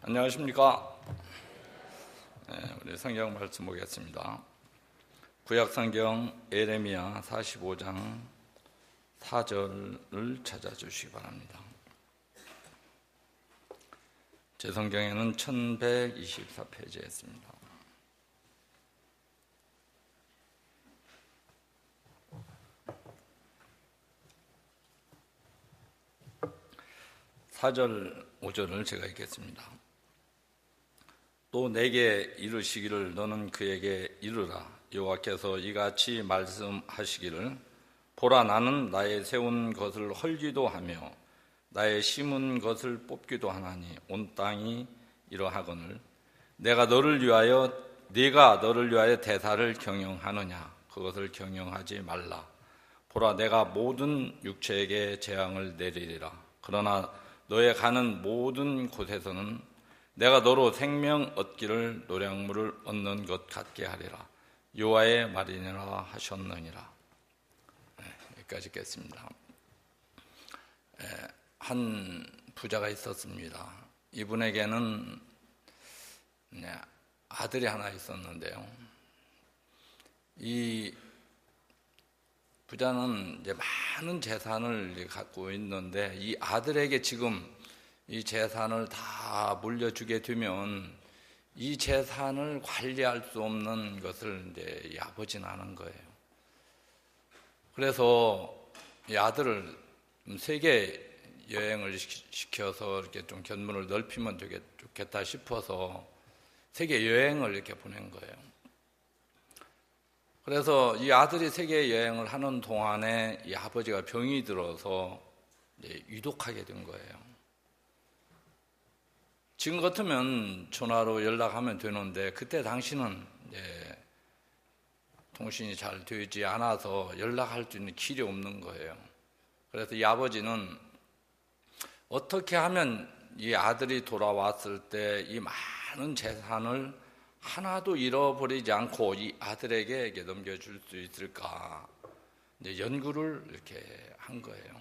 안녕하십니까? 우리 성경 말씀 보겠습니다. 구약 성경 에레미야 45장 4절을 찾아주시기 바랍니다. 제 성경에는 1124페이지에 있습니다. (4절) (5절을) 제가 읽겠습니다. 또 내게 이르시기를 너는 그에게 이르라. 여호와께서 이같이 말씀하시기를 보라, 나는 나의 세운 것을 헐기도 하며 나의 심은 것을 뽑기도 하나니 온 땅이 이러하거늘 네가 너를 위하여 대사를 경영하느냐? 그것을 경영하지 말라. 보라, 내가 모든 육체에게 재앙을 내리리라. 그러나 너의 가는 모든 곳에서는 내가 너로 생명 얻기를 노량물을 얻는 것 같게 하리라. 여호와의 말이니라 하셨느니라. 여기까지 읽겠습니다. 한 부자가 있었습니다. 이분에게는 아들이 하나 있었는데요. 이 부자는 이제 많은 재산을 갖고 있는데 이 아들에게 지금 이 재산을 다 물려주게 되면 이 재산을 관리할 수 없는 것을 이제 이 아버지는 아는 거예요. 그래서 이 아들을 세계 여행을 시켜서 이렇게 좀 견문을 넓히면 좋겠다 싶어서 세계 여행을 이렇게 보낸 거예요. 그래서 이 아들이 세계 여행을 하는 동안에 이 아버지가 병이 들어서 이제 위독하게 된 거예요. 지금 같으면 전화로 연락하면 되는데 그때 당시는 이제 통신이 잘 되지 않아서 연락할 수 있는 길이 없는 거예요. 그래서 이 아버지는 어떻게 하면 이 아들이 돌아왔을 때 이 많은 재산을 하나도 잃어버리지 않고 이 아들에게 넘겨줄 수 있을까? 이제 연구를 이렇게 한 거예요.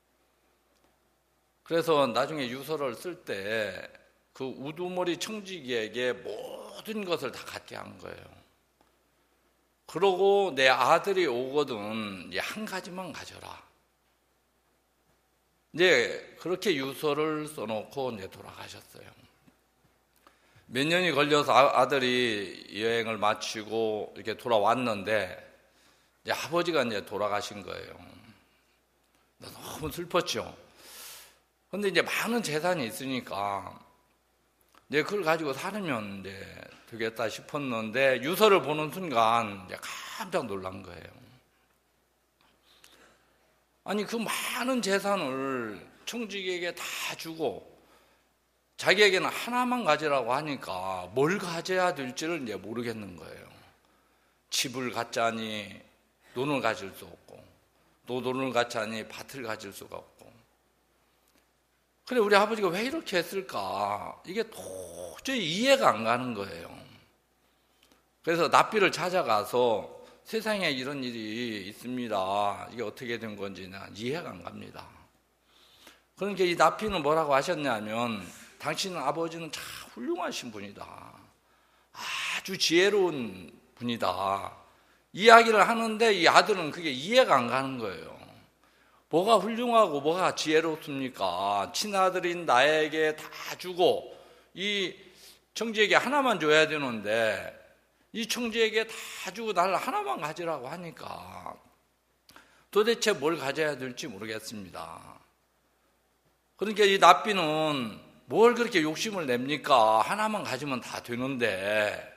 그래서 나중에 유서를 쓸 때 그 우두머리 청지기에게 모든 것을 다 갖게 한 거예요. 그러고 내 아들이 오거든 한 가지만 가져라. 이제 그렇게 유서를 써놓고 이제 돌아가셨어요. 몇 년이 걸려서 아들이 여행을 마치고 이렇게 돌아왔는데 이제 아버지가 이제 돌아가신 거예요. 너무 슬펐죠. 근데 이제 많은 재산이 있으니까 이제 그걸 가지고 살면 이제 되겠다 싶었는데 유서를 보는 순간 이제 깜짝 놀란 거예요. 아니 그 많은 재산을 청지기에게 다 주고 자기에게는 하나만 가지라고 하니까 뭘 가져야 될지를 이제 모르겠는 거예요. 집을 갖자니 돈을 가질 수 없고 또 돈을 갖자니 밭을 가질 수가 없고. 근데 우리 아버지가 왜 이렇게 했을까? 이게 도저히 이해가 안 가는 거예요. 그래서 납비를 찾아가서 세상에 이런 일이 있습니다. 이게 어떻게 된 건지 이해가 안 갑니다. 그러니까 이 납비는 뭐라고 하셨냐면 당신 아버지는 참 훌륭하신 분이다. 아주 지혜로운 분이다. 이야기를 하는데 이 아들은 그게 이해가 안 가는 거예요. 뭐가 훌륭하고 뭐가 지혜롭습니까? 친아들인 나에게 다 주고 이 청지에게 하나만 줘야 되는데 이 청지에게 다 주고 나를 하나만 가지라고 하니까 도대체 뭘 가져야 될지 모르겠습니다. 그러니까 이 납비는 뭘 그렇게 욕심을 냅니까? 하나만 가지면 다 되는데.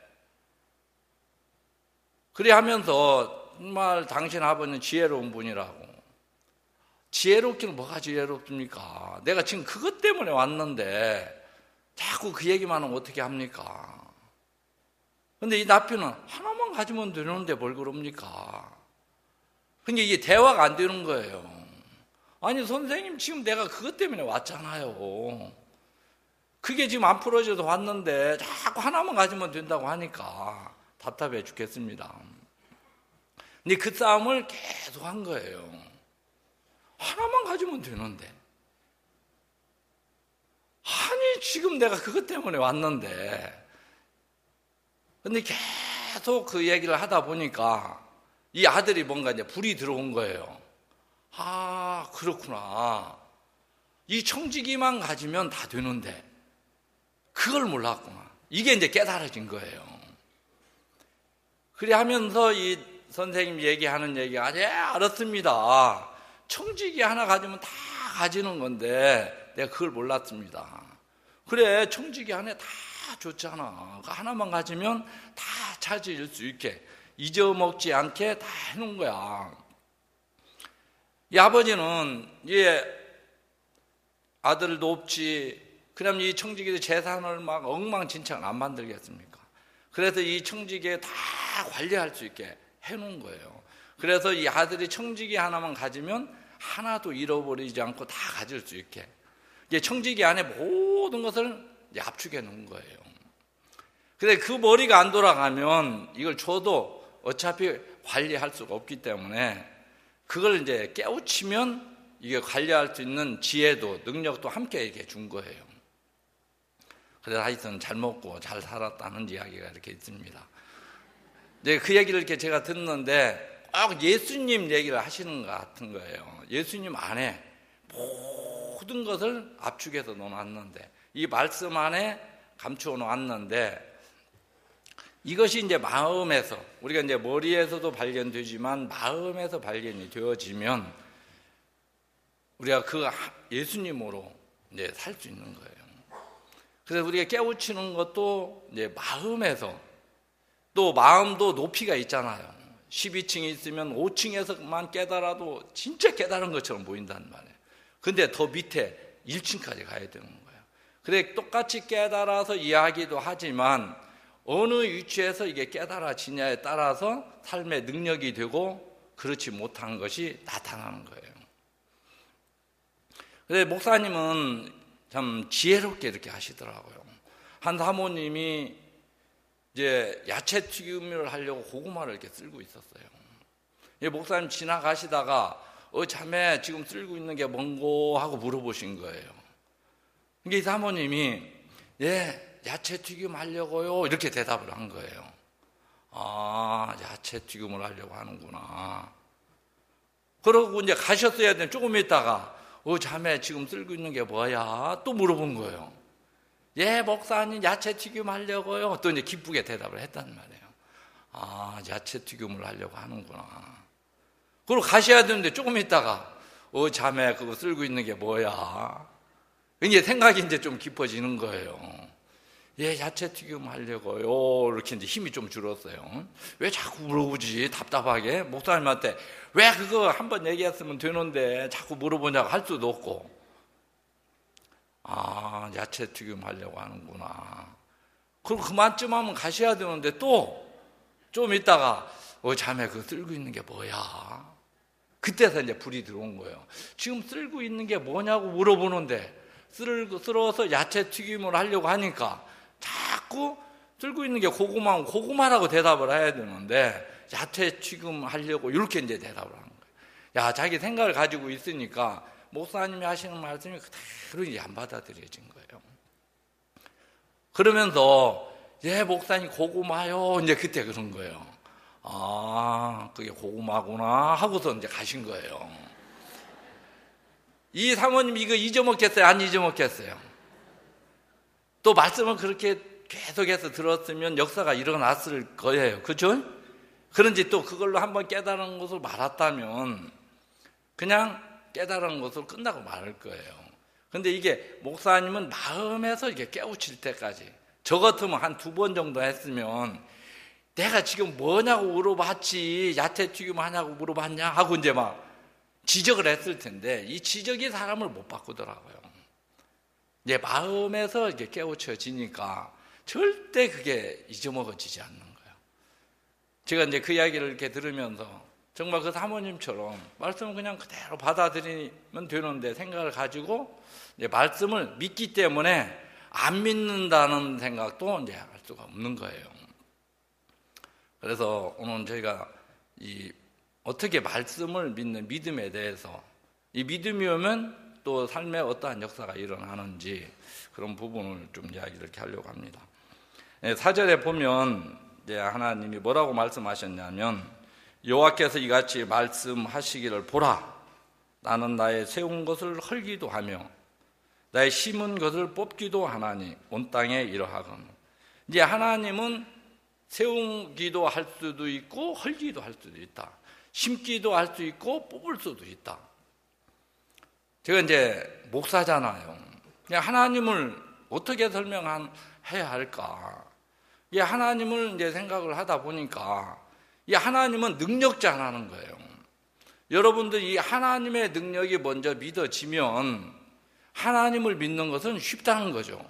그래 하면서 정말 당신 아버지는 지혜로운 분이라고. 지혜롭기는 뭐가 지혜롭습니까? 내가 지금 그것 때문에 왔는데 자꾸 그 얘기만 하면 어떻게 합니까? 근데 이 납비는 하나만 가지면 되는데 뭘 그럽니까? 근데 이게 대화가 안 되는 거예요. 아니 선생님 지금 내가 그것 때문에 왔잖아요. 그게 지금 안 풀어져서 왔는데 자꾸 하나만 가지면 된다고 하니까 답답해 죽겠습니다. 근데 그 싸움을 계속 한 거예요. 하나만 가지면 되는데. 아니 지금 내가 그것 때문에 왔는데. 근데 계속 그 얘기를 하다 보니까 이 아들이 뭔가 이제 불이 들어온 거예요. 아, 그렇구나. 이 청지기만 가지면 다 되는데 그걸 몰랐구나. 이게 이제 깨달아진 거예요. 그래 하면서 이 선생님 얘기하는 얘기가 알았습니다. 청지기 하나 가지면 다 가지는 건데 내가 그걸 몰랐습니다. 그래, 청지기 안에 다 좋잖아. 그 하나만 가지면 다 차질 수 있게, 잊어먹지 않게 다 해놓은 거야. 이 아버지는 아들도 없지, 그럼 이 청지기의 재산을 막 엉망진창 안 만들겠습니까? 그래서 이 청지기에 다 관리할 수 있게 해놓은 거예요. 그래서 이 아들이 청지기 하나만 가지면 하나도 잃어버리지 않고 다 가질 수 있게, 청지기 안에 모든 것을 압축해 놓은 거예요. 근데 그 머리가 안 돌아가면 이걸 줘도 어차피 관리할 수가 없기 때문에 그걸 이제 깨우치면 이게 관리할 수 있는 지혜도 능력도 함께 이렇게 준 거예요. 그래서 하여튼 잘 먹고 잘 살았다는 이야기가 이렇게 있습니다. 이제 그 얘기를 이렇게 제가 듣는데 꼭 예수님 얘기를 하시는 것 같은 거예요. 예수님 안에 모든 것을 압축해서 놓았는데, 이 말씀 안에 감추어 놓았는데, 이것이 이제 마음에서, 우리가 이제 머리에서도 발견되지만 마음에서 발견이 되어지면 우리가 그 예수님으로 이제 살 수 있는 거예요. 그래서 우리가 깨우치는 것도 이제 마음에서, 또 마음도 높이가 있잖아요. 12층이 있으면 5층에서만 깨달아도 진짜 깨달은 것처럼 보인단 말이에요. 근데 더 밑에 1층까지 가야 되는 거예요. 그래, 똑같이 깨달아서 이야기도 하지만 어느 위치에서 이게 깨달아지냐에 따라서 삶의 능력이 되고 그렇지 못한 것이 나타나는 거예요. 그래서 목사님은 참 지혜롭게 이렇게 하시더라고요. 한 사모님이 이제 야채 튀김을 하려고 고구마를 이렇게 쓸고 있었어요. 목사님 지나가시다가 자매 지금 쓸고 있는 게 뭔고 하고 물어보신 거예요. 그러니까 이 사모님이 야채 튀김 하려고요 이렇게 대답을 한 거예요. 아, 야채 튀김을 하려고 하는구나. 그러고 이제 가셨어야 되는데 조금 있다가 자매 지금 쓸고 있는 게 뭐야? 또 물어본 거예요. 목사님 야채 튀김 하려고요. 또 이제 기쁘게 대답을 했단 말이에요. 아, 야채 튀김을 하려고 하는구나. 그리고 가셔야 되는데 조금 있다가 자매 그거 쓸고 있는 게 뭐야? 이제 생각이 이제 좀 깊어지는 거예요. 야채 튀김 하려고요. 이렇게 이제 힘이 좀 줄었어요. 왜 자꾸 물어보지? 답답하게. 목사님한테 왜 그거 한번 얘기했으면 되는데 자꾸 물어보냐고 할 수도 없고. 아, 야채 튀김 하려고 하는구나. 그리고 그만쯤 하면 가셔야 되는데 또 좀 있다가 자매 그거 쓸고 있는 게 뭐야? 그때서 이제 불이 들어온 거예요. 지금 쓸고 있는 게 뭐냐고 물어보는데 쓸어서 야채 튀김을 하려고 하니까 자꾸 쓸고 있는 게 고구마라고 대답을 해야 되는데 야채 튀김 하려고 이렇게 이제 대답을 하는 거예요. 자기 생각을 가지고 있으니까 목사님이 하시는 말씀이 그대로 이제 안 받아들여진 거예요. 그러면서 목사님 고구마요. 이제 그때 그런 거예요. 아, 그게 고구마구나 하고서 이제 가신 거예요. 이 사모님 이거 잊어먹겠어요? 안 잊어먹겠어요? 또 말씀을 그렇게 계속해서 들었으면 역사가 일어났을 거예요. 그렇죠? 그런지 또 그걸로 한번 깨달은 것을 말았다면 그냥 깨달은 것으로 끝나고 말할 거예요. 근데 이게 목사님은 마음에서 이게 깨우칠 때까지, 저 같으면 한 2번 정도 했으면 내가 지금 뭐냐고 물어봤지, 야채 튀김 하냐고 물어봤냐 하고 이제 막 지적을 했을 텐데 이 지적이 사람을 못 바꾸더라고요. 내 마음에서 이게 깨우쳐지니까 절대 그게 잊어먹어지지 않는 거예요. 제가 이제 그 이야기를 이렇게 들으면서 정말 그 사모님처럼 말씀을 그냥 그대로 받아들이면 되는데 생각을 가지고 이제 말씀을 믿기 때문에 안 믿는다는 생각도 이제 할 수가 없는 거예요. 그래서 오늘 저희가 어떻게 말씀을 믿는 믿음에 대해서, 이 믿음이 오면 또 삶에 어떠한 역사가 일어나는지 그런 부분을 좀 이야기를 이렇게 하려고 합니다. 4절에 보면 이제 하나님이 뭐라고 말씀하셨냐면 여호와께서 이같이 말씀하시기를 보라 나는 나의 세운 것을 헐기도 하며 나의 심은 것을 뽑기도 하나니 온 땅에 이러하거늘. 이제 하나님은 세우기도 할 수도 있고 헐기도 할 수도 있다. 심기도 할 수 있고 뽑을 수도 있다. 제가 이제 목사잖아요. 그냥 하나님을 어떻게 설명해야 할까? 이 하나님을 이제 생각을 하다 보니까 이 하나님은 능력자라는 거예요. 여러분들 이 하나님의 능력이 먼저 믿어지면 하나님을 믿는 것은 쉽다는 거죠.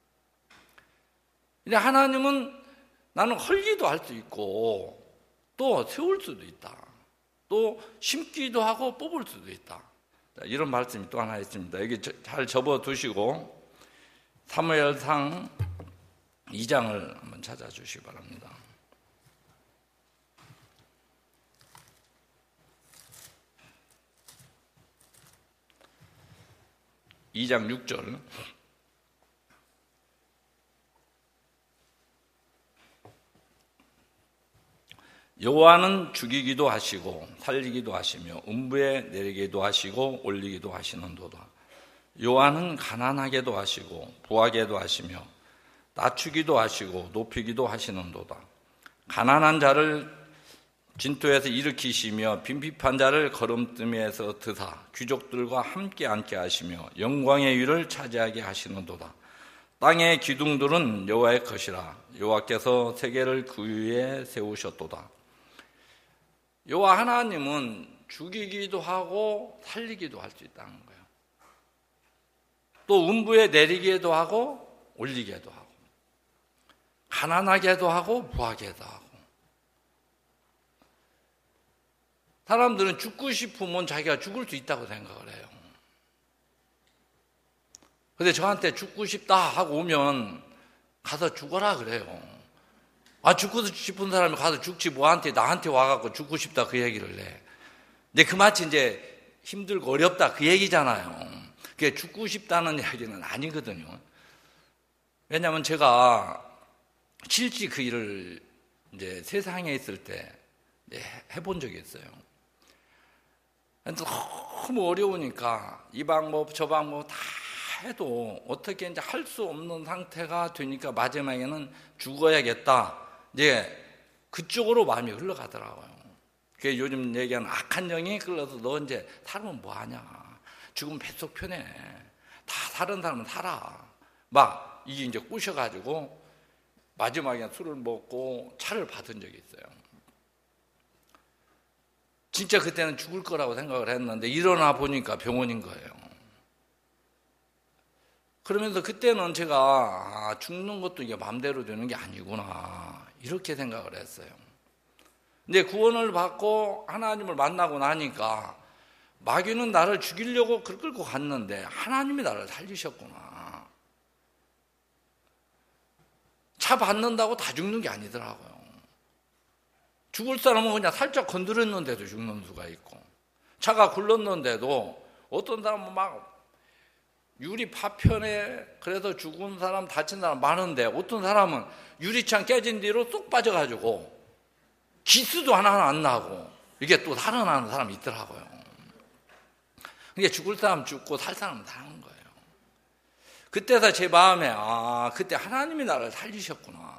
근데 하나님은 나는 헐기도 할 수 있고 또 세울 수도 있다. 또 심기도 하고 뽑을 수도 있다. 이런 말씀이 또 하나 있습니다. 여기 잘 접어두시고 사무엘상 2장을 한번 찾아주시기 바랍니다. 2장 6절. 여호와는 죽이기도 하시고 살리기도 하시며 음부에 내리기도 하시고 올리기도 하시는도다. 여호와는 가난하게도 하시고 부하게도 하시며 낮추기도 하시고 높이기도 하시는도다. 가난한 자를 진토에서 일으키시며 빈핍한 자를 거름뜸에서 드사 귀족들과 함께 앉게 하시며 영광의 위를 차지하게 하시는도다. 땅의 기둥들은 여호와의 것이라 여호와께서 세계를 그 위에 세우셨도다. 여호와 하나님은 죽이기도 하고 살리기도 할 수 있다는 거예요. 또 음부에 내리기도 하고 올리기도 하고 가난하게도 하고 부하게도 하고. 사람들은 죽고 싶으면 자기가 죽을 수 있다고 생각을 해요. 근데 저한테 죽고 싶다 하고 오면 가서 죽어라 그래요. 죽고 싶은 사람이 가서 죽지 뭐한테 나한테 와갖고 죽고 싶다 그 얘기를 해. 근데 그 마치 이제 힘들고 어렵다 그 얘기잖아요. 그게 죽고 싶다는 이야기는 아니거든요. 왜냐하면 제가 실제 그 일을 이제 세상에 있을 때 해본 적이 있어요. 너무 어려우니까 이 방법 저 방법 다 해도 어떻게 이제 할 수 없는 상태가 되니까 마지막에는 죽어야겠다. 이제 그쪽으로 마음이 흘러가더라고요. 그게 요즘 얘기하는 악한 영이 흘러서 너 이제 살면 뭐 하냐. 죽으면 뱃속 편해. 다 다른 사람은 살아. 막 이게 이제 꼬셔가지고 마지막에 술을 먹고 차를 받은 적이 있어요. 진짜 그때는 죽을 거라고 생각을 했는데 일어나 보니까 병원인 거예요. 그러면서 그때는 제가 죽는 것도 이게 마음대로 되는 게 아니구나 이렇게 생각을 했어요. 근데 구원을 받고 하나님을 만나고 나니까 마귀는 나를 죽이려고 끌고 갔는데 하나님이 나를 살리셨구나. 차 받는다고 다 죽는 게 아니더라고요. 죽을 사람은 그냥 살짝 건드렸는데도 죽는 수가 있고 차가 굴렀는데도 어떤 사람은 막 유리 파편에 그래서 죽은 사람 다친 사람 많은데 어떤 사람은 유리창 깨진 뒤로 쏙 빠져가지고 기스도 하나 안 나고 이게 또 살아나는 사람이 있더라고요. 그게 죽을 사람 죽고 살 사람은 사는 거예요. 그때서 제 마음에 그때 하나님이 나를 살리셨구나.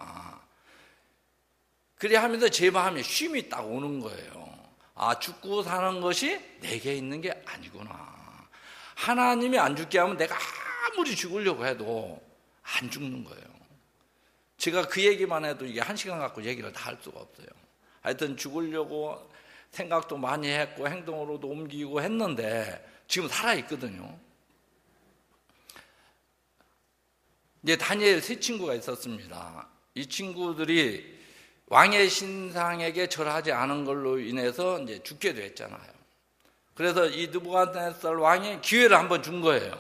그래 하면서 제 마음에 쉼이 딱 오는 거예요. 죽고 사는 것이 내게 있는 게 아니구나. 하나님이 안 죽게 하면 내가 아무리 죽으려고 해도 안 죽는 거예요. 제가 그 얘기만 해도 이게 1시간 갖고 얘기를 다 할 수가 없어요. 하여튼 죽으려고 생각도 많이 했고 행동으로도 옮기고 했는데 지금 살아있거든요. 이제 다니엘 3 친구가 있었습니다. 이 친구들이 왕의 신상에게 절하지 않은 걸로 인해서 이제 죽게 됐잖아요. 그래서 이 느부갓네살 왕이 기회를 한번 준 거예요.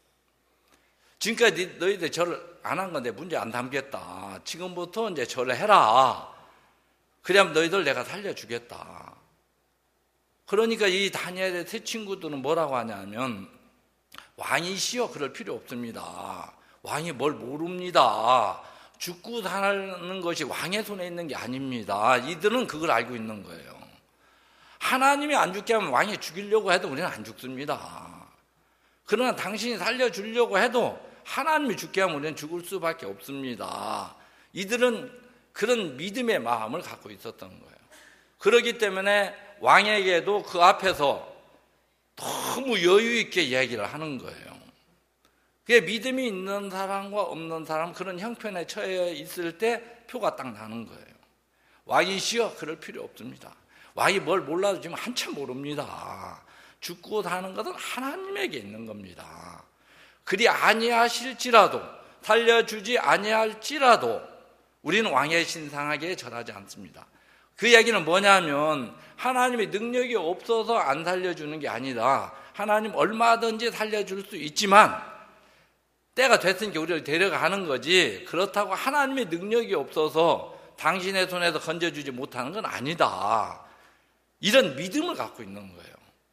지금까지 너희들 절을 안 한 건데 문제 안 담겠다. 지금부터 이제 절을 해라. 그래야면 너희들 내가 살려주겠다. 그러니까 이 다니엘의 3 친구들은 뭐라고 하냐면 왕이시여 그럴 필요 없습니다. 왕이 뭘 모릅니다. 죽고 사는 것이 왕의 손에 있는 게 아닙니다. 이들은 그걸 알고 있는 거예요. 하나님이 안 죽게 하면 왕이 죽이려고 해도 우리는 안 죽습니다. 그러나 당신이 살려주려고 해도 하나님이 죽게 하면 우리는 죽을 수밖에 없습니다. 이들은 그런 믿음의 마음을 갖고 있었던 거예요. 그렇기 때문에 왕에게도 그 앞에서 너무 여유 있게 이야기를 하는 거예요. 그게 믿음이 있는 사람과 없는 사람 그런 형편에 처해 있을 때 표가 딱 나는 거예요. 왕이시여 그럴 필요 없습니다. 왕이 뭘 몰라도 지금 한참 모릅니다. 죽고 사는 것은 하나님에게 있는 겁니다. 그리 아니하실지라도 살려주지 아니할지라도 우리는 왕의 신상하게 절하지 않습니다. 그 이야기는 뭐냐면 하나님의 능력이 없어서 안 살려주는 게 아니라 하나님 얼마든지 살려줄 수 있지만 때가 됐으니까 우리를 데려가는 거지 그렇다고 하나님의 능력이 없어서 당신의 손에서 건져주지 못하는 건 아니다. 이런 믿음을 갖고 있는 거예요.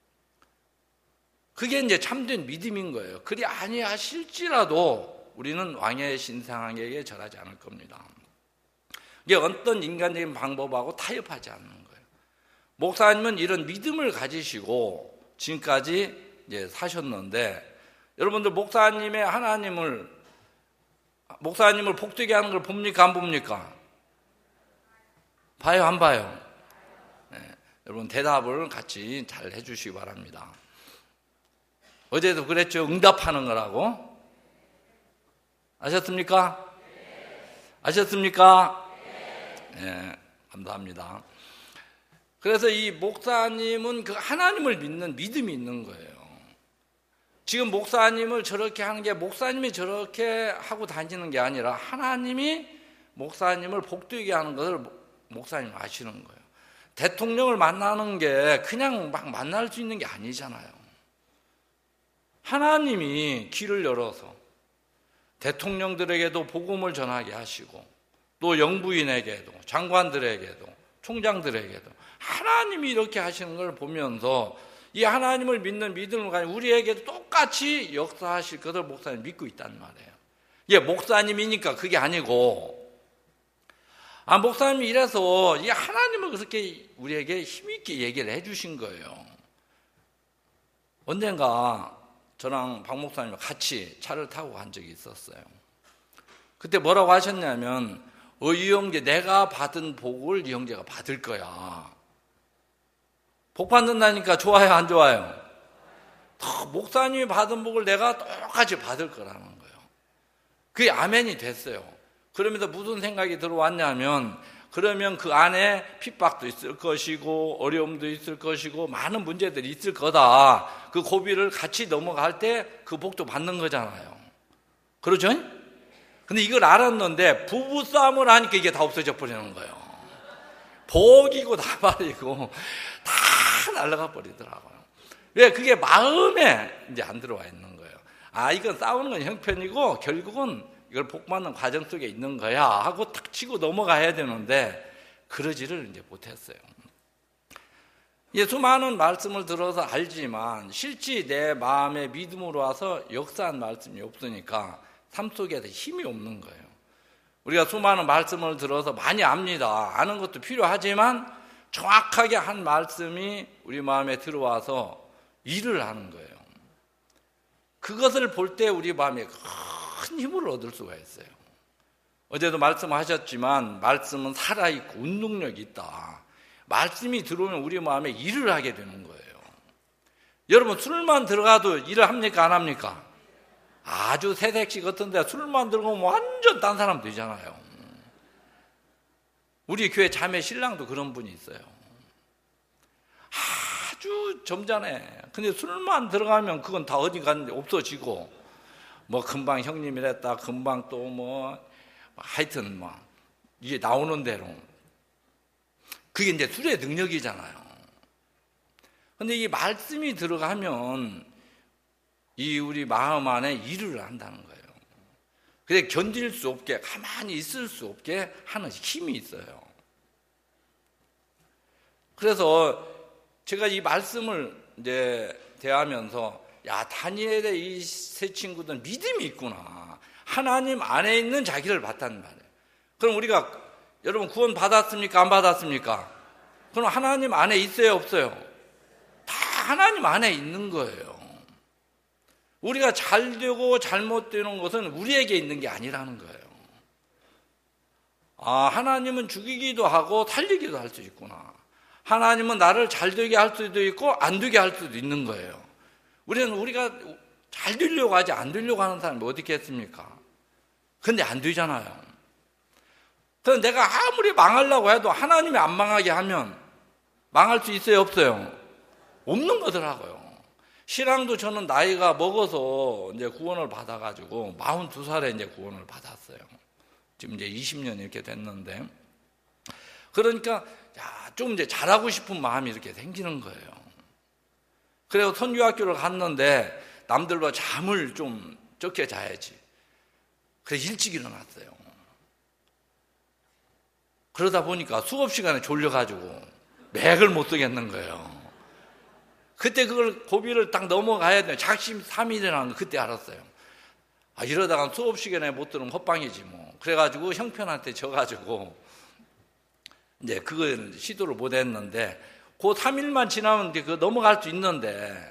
그게 이제 참된 믿음인 거예요. 그리 아니하실지라도 우리는 왕의 신상에게 절하지 않을 겁니다. 이게 어떤 인간적인 방법하고 타협하지 않는 거예요. 목사님은 이런 믿음을 가지시고 지금까지 이제 사셨는데 여러분들 목사님의 목사님을 복되게 하는 걸 봅니까 안 봅니까? 봐요 안 봐요? 네, 여러분 대답을 같이 잘 해주시기 바랍니다. 어제도 그랬죠. 응답하는 거라고. 아셨습니까? 아셨습니까? 네, 감사합니다. 그래서 이 목사님은 그 하나님을 믿는 믿음이 있는 거예요. 지금 목사님을 저렇게 하는 게 목사님이 저렇게 하고 다니는 게 아니라 하나님이 목사님을 복되게 하는 것을 목사님 아시는 거예요. 대통령을 만나는 게 그냥 막 만날 수 있는 게 아니잖아요. 하나님이 길을 열어서 대통령들에게도 복음을 전하게 하시고 또 영부인에게도 장관들에게도 총장들에게도 하나님이 이렇게 하시는 걸 보면서 이 하나님을 믿는 믿음을 가진 우리에게도 똑같이 역사하실 것을 목사님 믿고 있단 말이에요. 이게 목사님이니까 그게 아니고 목사님이 이래서 이 하나님을 그렇게 우리에게 힘있게 얘기를 해주신 거예요. 언젠가 저랑 박 목사님과 같이 차를 타고 간 적이 있었어요. 그때 뭐라고 하셨냐면 이형제 내가 받은 복을 이 형제가 받을 거야. 복 받는다니까 좋아요 안 좋아요? 목사님이 받은 복을 내가 똑같이 받을 거라는 거예요. 그게 아멘이 됐어요. 그러면서 무슨 생각이 들어왔냐면 그러면 그 안에 핍박도 있을 것이고 어려움도 있을 것이고 많은 문제들이 있을 거다. 그 고비를 같이 넘어갈 때 그 복도 받는 거잖아요. 그렇죠? 근데 이걸 알았는데 부부싸움을 하니까 이게 다 없어져 버리는 거예요. 복이고 나발이고 다 날아가 버리더라고요. 왜? 그게 마음에 이제 안 들어와 있는 거예요. 이건 싸우는 건 형편이고 결국은 이걸 복받는 과정 속에 있는 거야 하고 탁 치고 넘어가야 되는데 그러지를 이제 못했어요. 수많은 말씀을 들어서 알지만 실제 내 마음의 믿음으로 와서 역사한 말씀이 없으니까 삶 속에서 힘이 없는 거예요. 우리가 수많은 말씀을 들어서 많이 압니다. 아는 것도 필요하지만 정확하게 한 말씀이 우리 마음에 들어와서 일을 하는 거예요. 그것을 볼 때 우리 마음에 큰 힘을 얻을 수가 있어요. 어제도 말씀하셨지만 말씀은 살아있고 운동력이 있다. 말씀이 들어오면 우리 마음에 일을 하게 되는 거예요. 여러분 술만 들어가도 일을 합니까 안 합니까? 아주 새색시 같은데 술만 들어가면 완전 딴 사람 되잖아요. 우리 교회 자매 신랑도 그런 분이 있어요. 아주 점잖해. 근데 술만 들어가면 그건 다 어디 갔는데 없어지고 금방 형님이랬다 금방 또 하여튼 이게 나오는 대로 그게 이제 술의 능력이잖아요. 근데 이 말씀이 들어가면 이 우리 마음 안에 일을 한다는 거예요. 그래 견딜 수 없게 가만히 있을 수 없게 하는 힘이 있어요. 그래서 제가 이 말씀을 이제 대하면서 야, 다니엘의 이 세 친구들은 믿음이 있구나. 하나님 안에 있는 자기를 봤단 말이에요. 그럼 우리가 여러분 구원 받았습니까? 안 받았습니까? 그럼 하나님 안에 있어요? 없어요? 다 하나님 안에 있는 거예요. 우리가 잘 되고 잘못되는 것은 우리에게 있는 게 아니라는 거예요. 아, 하나님은 죽이기도 하고 살리기도 할 수 있구나. 하나님은 나를 잘 되게 할 수도 있고 안 되게 할 수도 있는 거예요. 우리가 잘 되려고 하지 안 되려고 하는 사람이 어디 있겠습니까? 근데 안 되잖아요. 그래서 내가 아무리 망하려고 해도 하나님이 안 망하게 하면 망할 수 있어요? 없어요? 없는 거더라고요. 신앙도 저는 나이가 먹어서 이제 구원을 받아가지고 42살에 이제 구원을 받았어요. 지금 이제 20년 이렇게 됐는데, 그러니까 좀 이제 잘하고 싶은 마음이 이렇게 생기는 거예요. 그래서 선교학교를 갔는데 남들보다 잠을 좀 적게 자야지. 그래서 일찍 일어났어요. 그러다 보니까 수업 시간에 졸려가지고 맥을 못 쓰겠는 거예요. 그때 그걸 고비를 딱 넘어가야 돼요. 작심 삼일이라는 거 그때 알았어요. 아, 이러다가 수업 시간에 못 들으면 헛방이지 뭐. 그래가지고 형편한테 져가지고 이제 그걸 시도를 못 했는데, 그 3일만 지나면 그거 넘어갈 수 있는데,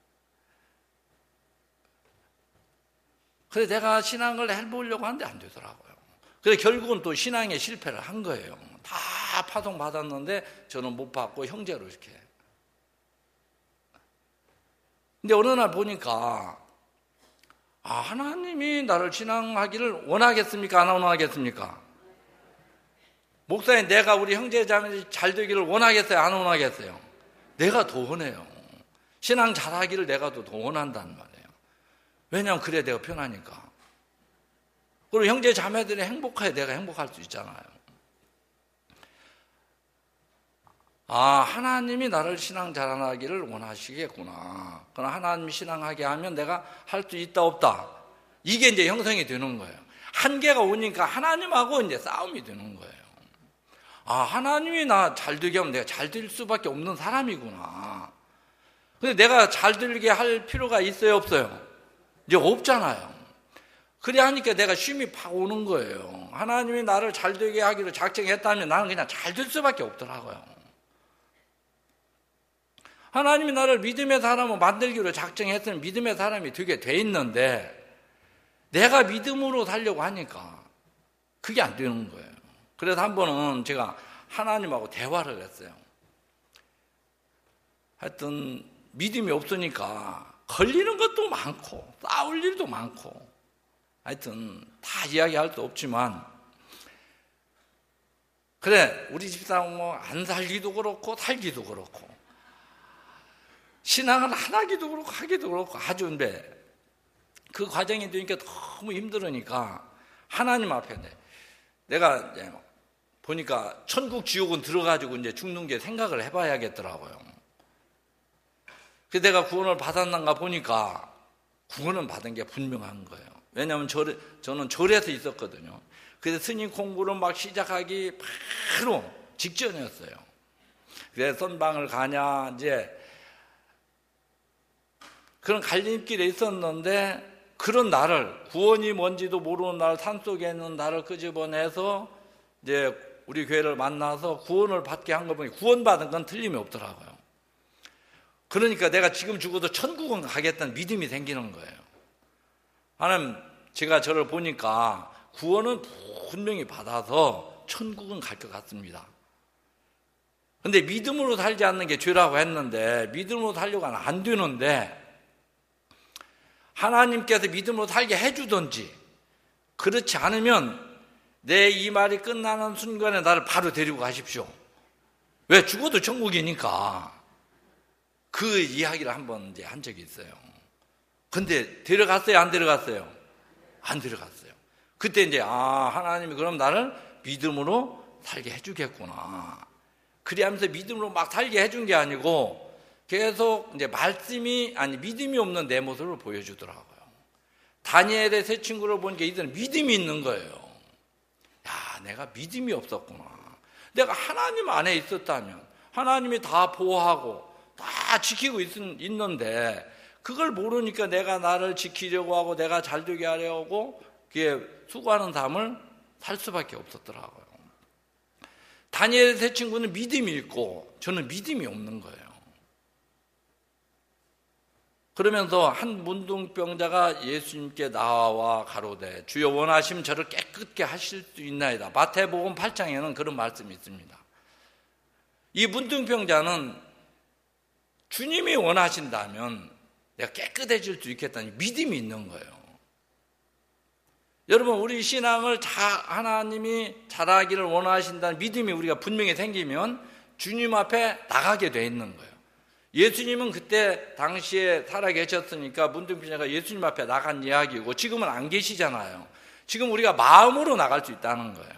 그래서 내가 신앙을 해보려고 하는데 안 되더라고요. 그래서 결국은 또 신앙에 실패를 한 거예요. 다 파송 받았는데 저는 못 받고 형제로 이렇게. 근데 어느 날 보니까 하나님이 나를 신앙하기를 원하겠습니까? 안 원하겠습니까? 목사님, 내가 우리 형제자매들이 잘 되기를 원하겠어요? 안 원하겠어요? 내가 더 원해요. 신앙 잘하기를 내가 더 원한단 말이에요. 왜냐하면 그래 내가 편하니까. 그리고 형제자매들이 행복해야 내가 행복할 수 있잖아요. 하나님이 나를 신앙 잘하기를 원하시겠구나. 그럼 하나님이 신앙하게 하면 내가 할 수 있다 없다, 이게 이제 형성이 되는 거예요. 한계가 오니까 하나님하고 이제 싸움이 되는 거예요. 하나님이 나 잘 되게 하면 내가 잘 될 수밖에 없는 사람이구나. 근데 내가 잘 되게 할 필요가 있어요 없어요? 이제 없잖아요. 그래 하니까 내가 쉼이 팍 오는 거예요. 하나님이 나를 잘 되게 하기로 작정했다면 나는 그냥 잘 될 수밖에 없더라고요. 하나님이 나를 믿음의 사람으로 만들기로 작정했으면 믿음의 사람이 되게 돼 있는데, 내가 믿음으로 살려고 하니까 그게 안 되는 거예요. 그래서 한 번은 제가 하나님하고 대화를 했어요. 하여튼 믿음이 없으니까 걸리는 것도 많고 싸울 일도 많고, 하여튼 다 이야기할 수 없지만, 그래 우리 집사람 뭐 안 살기도 그렇고 살기도 그렇고 신앙을 안 하기도 그렇고 하기도 그렇고 아주 그 과정이 되니까 너무 힘들으니까 하나님 앞에 내가 이제 보니까 천국 지옥은 들어가지고 이제 죽는 게 생각을 해봐야겠더라고요. 그래서 내가 구원을 받았는가 보니까 구원은 받은 게 분명한 거예요. 왜냐하면 저는 절에서 있었거든요. 그래서 스님 공부를 막 시작하기 바로 직전이었어요. 그래서 선방을 가냐 이제 그런 갈림길에 있었는데, 그런 나를, 구원이 뭔지도 모르는 나를, 산속에 있는 나를 끄집어내서 이제 우리 교회를 만나서 구원을 받게 한 거 보니 구원받은 건 틀림이 없더라고요. 그러니까 내가 지금 죽어도 천국은 가겠다는 믿음이 생기는 거예요. 하나님, 제가 저를 보니까 구원은 분명히 받아서 천국은 갈 것 같습니다. 근데 믿음으로 살지 않는 게 죄라고 했는데, 믿음으로 살려고 하면 안 되는데, 하나님께서 믿음으로 살게 해주든지, 그렇지 않으면 내 이 말이 끝나는 순간에 나를 바로 데리고 가십시오. 왜? 죽어도 천국이니까. 그 이야기를 한번 이제 한 적이 있어요. 근데 데려갔어요? 안 데려갔어요? 안 데려갔어요. 그때 이제 하나님이 그럼 나를 믿음으로 살게 해주겠구나. 그래 하면서 믿음으로 막 살게 해준 게 아니고 계속 이제 믿음이 없는 내 모습을 보여주더라고요. 다니엘의 세 친구를 보니까 이들은 믿음이 있는 거예요. 야, 내가 믿음이 없었구나. 내가 하나님 안에 있었다면 하나님이 다 보호하고 다 지키고 있는데 그걸 모르니까 내가 나를 지키려고 하고 내가 잘 되게 하려고 그게 수고하는 삶을 살 수밖에 없었더라고요. 다니엘의 세 친구는 믿음이 있고 저는 믿음이 없는 거예요. 그러면서 한 문둥병자가 예수님께 나와 가로되 주여 원하시면 저를 깨끗게 하실 수 있나이다. 마태복음 8장에는 그런 말씀이 있습니다. 이 문둥병자는 주님이 원하신다면 내가 깨끗해질 수 있겠다는 믿음이 있는 거예요. 여러분, 우리 신앙을 하나님이 잘하기를 원하신다는 믿음이 우리가 분명히 생기면 주님 앞에 나가게 돼 있는 거예요. 예수님은 그때 당시에 살아계셨으니까 문둥병자가 예수님 앞에 나간 이야기고 지금은 안 계시잖아요. 지금 우리가 마음으로 나갈 수 있다는 거예요.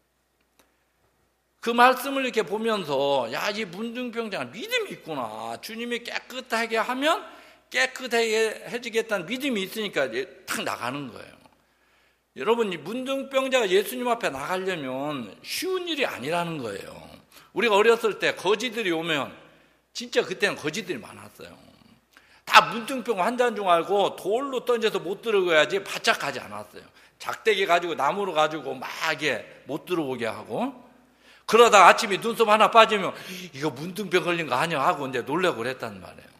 그 말씀을 이렇게 보면서 야, 이 문둥병자가 믿음이 있구나. 주님이 깨끗하게 하면 깨끗해지겠다는 믿음이 있으니까 탁 나가는 거예요. 여러분, 이 문둥병자가 예수님 앞에 나가려면 쉬운 일이 아니라는 거예요. 우리가 어렸을 때 거지들이 오면 진짜 그때는 거지들이 많았어요. 다 문둥병 환자인 줄 알고 돌로 던져서 못 들어가야지 바짝 가지 않았어요. 작대기 가지고 나무로 가지고 막 이게 못 들어오게 하고 그러다가 아침에 눈썹 하나 빠지면 이거 문둥병 걸린 거 아니야 하고 이제 놀라고 그랬단 말이에요.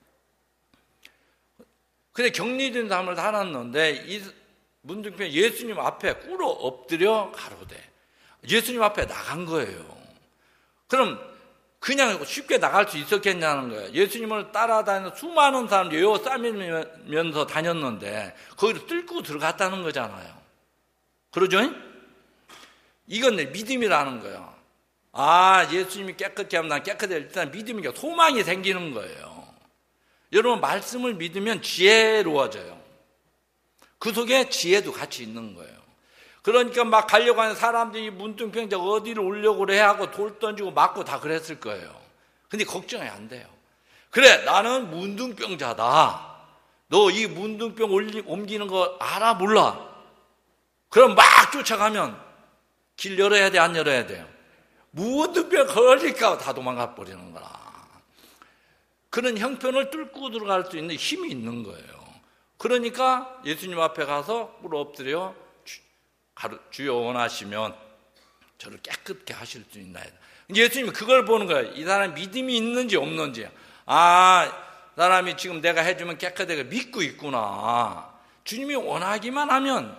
근데 격리된 삶을 살았는데 이 문둥병 예수님 앞에 꿇어 엎드려 가로되 예수님 앞에 나간 거예요. 그럼 그냥 쉽게 나갈 수 있었겠냐는 거예요. 예수님을 따라다니는 수많은 사람들이 에워싸면서 다녔는데 거기를 뚫고 들어갔다는 거잖아요. 그러죠? 이건 내 믿음이라는 거예요. 아, 예수님이 깨끗게 하면 난 깨끗해. 일단 믿음이니까 소망이 생기는 거예요. 여러분, 말씀을 믿으면 지혜로워져요. 그 속에 지혜도 같이 있는 거예요. 그러니까 막 가려고 하는 사람들이 문둥병자가 어디를 오려고 그래 하고 돌 던지고 맞고 다 그랬을 거예요. 근데 걱정이 안 돼요. 그래, 나는 문둥병자다. 너 이 문둥병 옮기는 거 알아 몰라? 그럼 막 쫓아가면 길 열어야 돼, 안 열어야 돼요? 문둥병 걸릴까 다 도망가 버리는 거라. 그런 형편을 뚫고 들어갈 수 있는 힘이 있는 거예요. 그러니까 예수님 앞에 가서 꿇어 엎드려 주여 원하시면 저를 깨끗게 하실 수 있나이다. 예수님이 그걸 보는 거예요. 이 사람이 믿음이 있는지 없는지. 아, 사람이 지금 내가 해주면 깨끗하게 믿고 있구나. 주님이 원하기만 하면.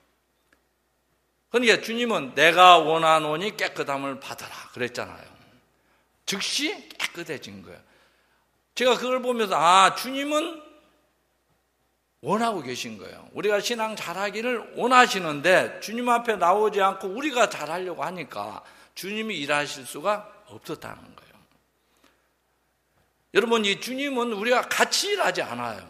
그러니까 주님은 내가 원하노니 깨끗함을 받아라 그랬잖아요. 즉시 깨끗해진 거예요. 제가 그걸 보면서 아, 주님은 원하고 계신 거예요. 우리가 신앙 잘하기를 원하시는데 주님 앞에 나오지 않고 우리가 잘하려고 하니까 주님이 일하실 수가 없었다는 거예요. 여러분, 이 주님은 우리가 같이 일하지 않아요.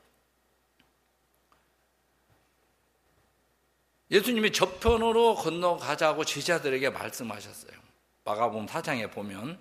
예수님이 저편으로 건너가자고 제자들에게 말씀하셨어요. 마가복음 4장에 보면.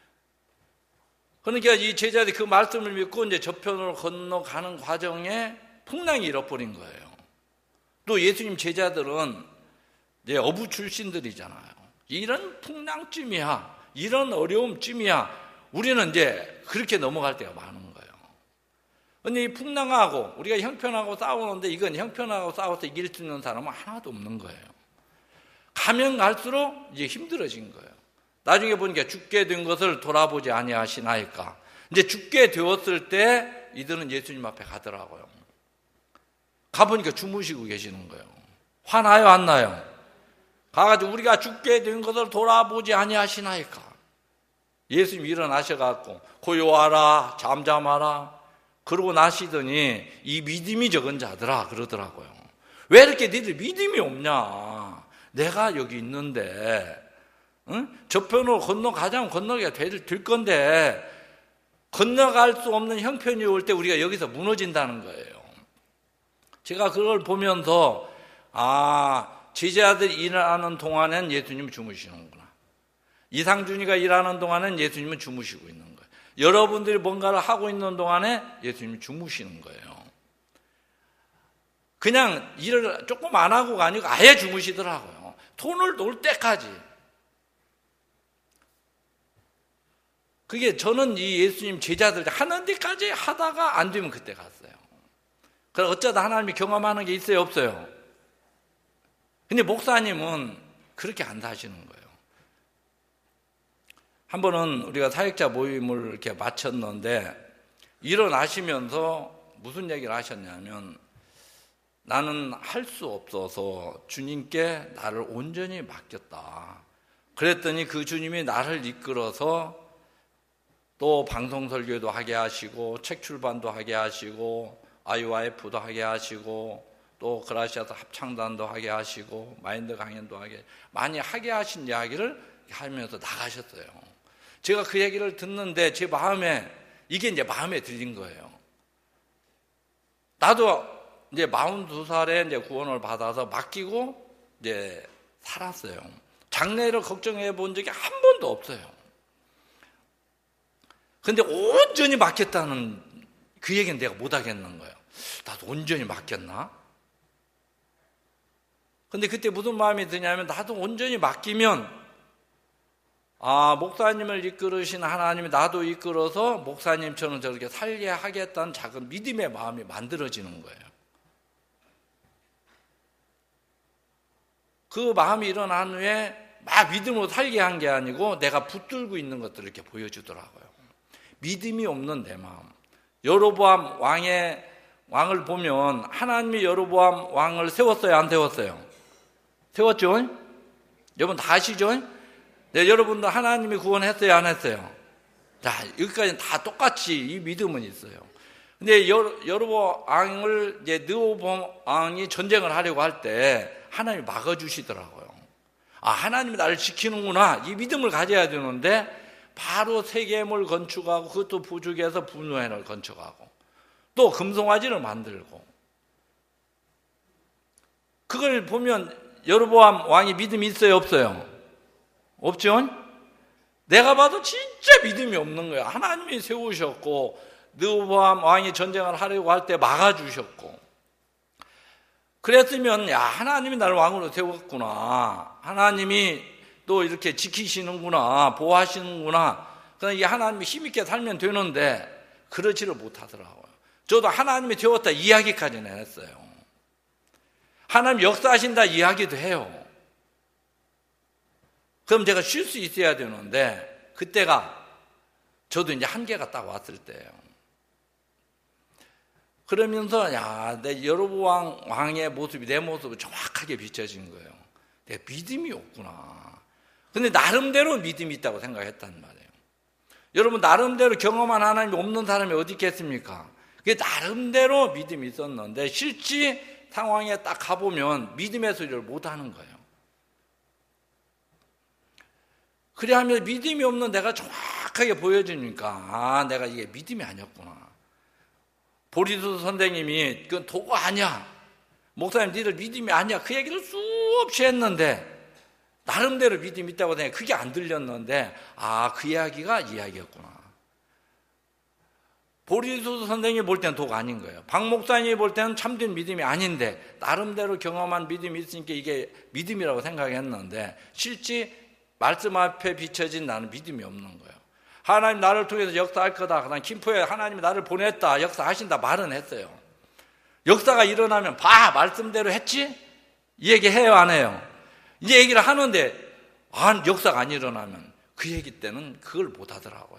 그러니까 이 제자들이 그 말씀을 믿고 이제 저편으로 건너가는 과정에 풍랑이 일어버린 거예요. 또 예수님 제자들은 이제 어부 출신들이잖아요. 이런 풍랑쯤이야, 이런 어려움쯤이야, 우리는 이제 그렇게 넘어갈 때가 많은 거예요. 근데 이 풍랑하고 우리가 형편하고 싸우는데 이건 형편하고 싸워서 이길 수 있는 사람은 하나도 없는 거예요. 가면 갈수록 이제 힘들어진 거예요. 나중에 보니까 죽게 된 것을 돌아보지 아니하시나이까. 이제 죽게 되었을 때 이들은 예수님 앞에 가더라고요. 가보니까 주무시고 계시는 거예요. 화나요, 안 나요? 가가지고 우리가 죽게 된 것을 돌아보지 아니하시나이까. 예수님이 일어나셔갖고 고요하라, 잠잠하라. 그러고 나시더니 이 믿음이 적은 자들아 그러더라고요. 왜 이렇게 니들 믿음이 없냐? 내가 여기 있는데 응? 저편으로 건너가자면 건너게 될 건데 건너갈 수 없는 형편이 올 때 우리가 여기서 무너진다는 거예요. 제가 그걸 보면서 제자들이 일하는 동안엔 예수님은 주무시는구나. 이상준이가 일하는 동안엔 예수님은 주무시고 있는 거예요. 여러분들이 뭔가를 하고 있는 동안에 예수님이 주무시는 거예요. 그냥 일을 조금 안 하고가 아니고 아예 주무시더라고요. 돈을 놓을 때까지. 그게 저는 이 예수님 제자들 하는 데까지 하다가 안 되면 그때 갔어요. 그래서 어쩌다 하나님이 경험하는 게 있어요, 없어요? 근데 목사님은 그렇게 안 사시는 거예요. 한 번은 우리가 사역자 모임을 이렇게 마쳤는데 일어나시면서 무슨 얘기를 하셨냐면, 나는 할 수 없어서 주님께 나를 온전히 맡겼다. 그랬더니 그 주님이 나를 이끌어서 또 방송 설교도 하게 하시고 책 출판도 하게 하시고 IYF도 하게 하시고 또 그라시아스 합창단도 하게 하시고 마인드 강연도 많이 하게 하신 이야기를 하면서 나가셨어요. 제가 그 얘기를 듣는데 제 마음에 이게 이제 마음에 들린 거예요. 나도 이제 42살에 이제 구원을 받아서 맡기고 이제 살았어요. 장래를 걱정해 본 적이 한 번도 없어요. 근데 온전히 맡겼다는 그 얘기는 내가 못 하겠는 거예요. 나도 온전히 맡겼나? 근데 그때 무슨 마음이 드냐면, 나도 온전히 맡기면 목사님을 이끌으신 하나님이 나도 이끌어서 목사님처럼 저렇게 살게 하겠다는 작은 믿음의 마음이 만들어지는 거예요. 그 마음이 일어난 후에 막 믿음으로 살게 한 게 아니고 내가 붙들고 있는 것들을 이렇게 보여주더라고요. 믿음이 없는 내 마음. 여로보암 왕을 보면 하나님이 여로보암 왕을 세웠어요, 안 세웠어요? 세웠죠? 여러분 다 아시죠? 네, 여러분도 하나님이 구원했어요, 안 했어요? 자, 여기까지는 다 똑같이 이 믿음은 있어요. 근데 여로보암 왕을 이제 느호보암 왕이 전쟁을 하려고 할 때 하나님이 막아주시더라고요. 하나님이 나를 지키는구나. 이 믿음을 가져야 되는데 바로 세겜을 건축하고 그것도 부족해서 분노회를 건축하고 또 금송아지를 만들고, 그걸 보면 여로보암 왕이 믿음이 있어요, 없어요? 없죠? 내가 봐도 진짜 믿음이 없는 거예요. 하나님이 세우셨고 느호보암 왕이 전쟁을 하려고 할 때 막아주셨고, 그랬으면 하나님이 나를 왕으로 세웠구나, 하나님이 또 이렇게 지키시는구나, 보호하시는구나, 그냥 이 하나님이 힘있게 살면 되는데 그러지를 못하더라고요. 저도 하나님이 되었다 이야기까지는 했어요. 하나님 역사하신다 이야기도 해요. 그럼 제가 쉴 수 있어야 되는데 그때가 저도 이제 한계가 딱 왔을 때예요. 그러면서 내 여로보암 왕의 모습이 내 모습을 정확하게 비춰진 거예요. 내가 믿음이 없구나. 근데 나름대로 믿음이 있다고 생각했단 말이에요. 여러분, 나름대로 경험한 하나님이 없는 사람이 어디 있겠습니까? 그게 나름대로 믿음이 있었는데 실제 상황에 딱 가보면 믿음의 소리를 못하는 거예요. 그래 하면 믿음이 없는 내가 정확하게 보여주니까 내가 이게 믿음이 아니었구나. 보리수 선생님이 그건 도구 아니야, 목사님 니들 믿음이 아니야, 그 얘기를 수없이 했는데 나름대로 믿음이 있다고 생각해. 그게 안 들렸는데 그 이야기가 이야기였구나. 보리수 선생님이 볼 때는 도가 아닌 거예요. 박 목사님이 볼 때는 참된 믿음이 아닌데 나름대로 경험한 믿음이 있으니까 이게 믿음이라고 생각했는데 실제 말씀 앞에 비춰진 나는 믿음이 없는 거예요. 하나님 나를 통해서 역사할 거다, 그다음 김포에 하나님이 나를 보냈다, 역사하신다 말은 했어요. 역사가 일어나면 말씀대로 했지? 이 얘기 해요, 안 해요? 이 얘기를 하는데 역사가 안 일어나면 그 얘기 때는 그걸 못 하더라고요.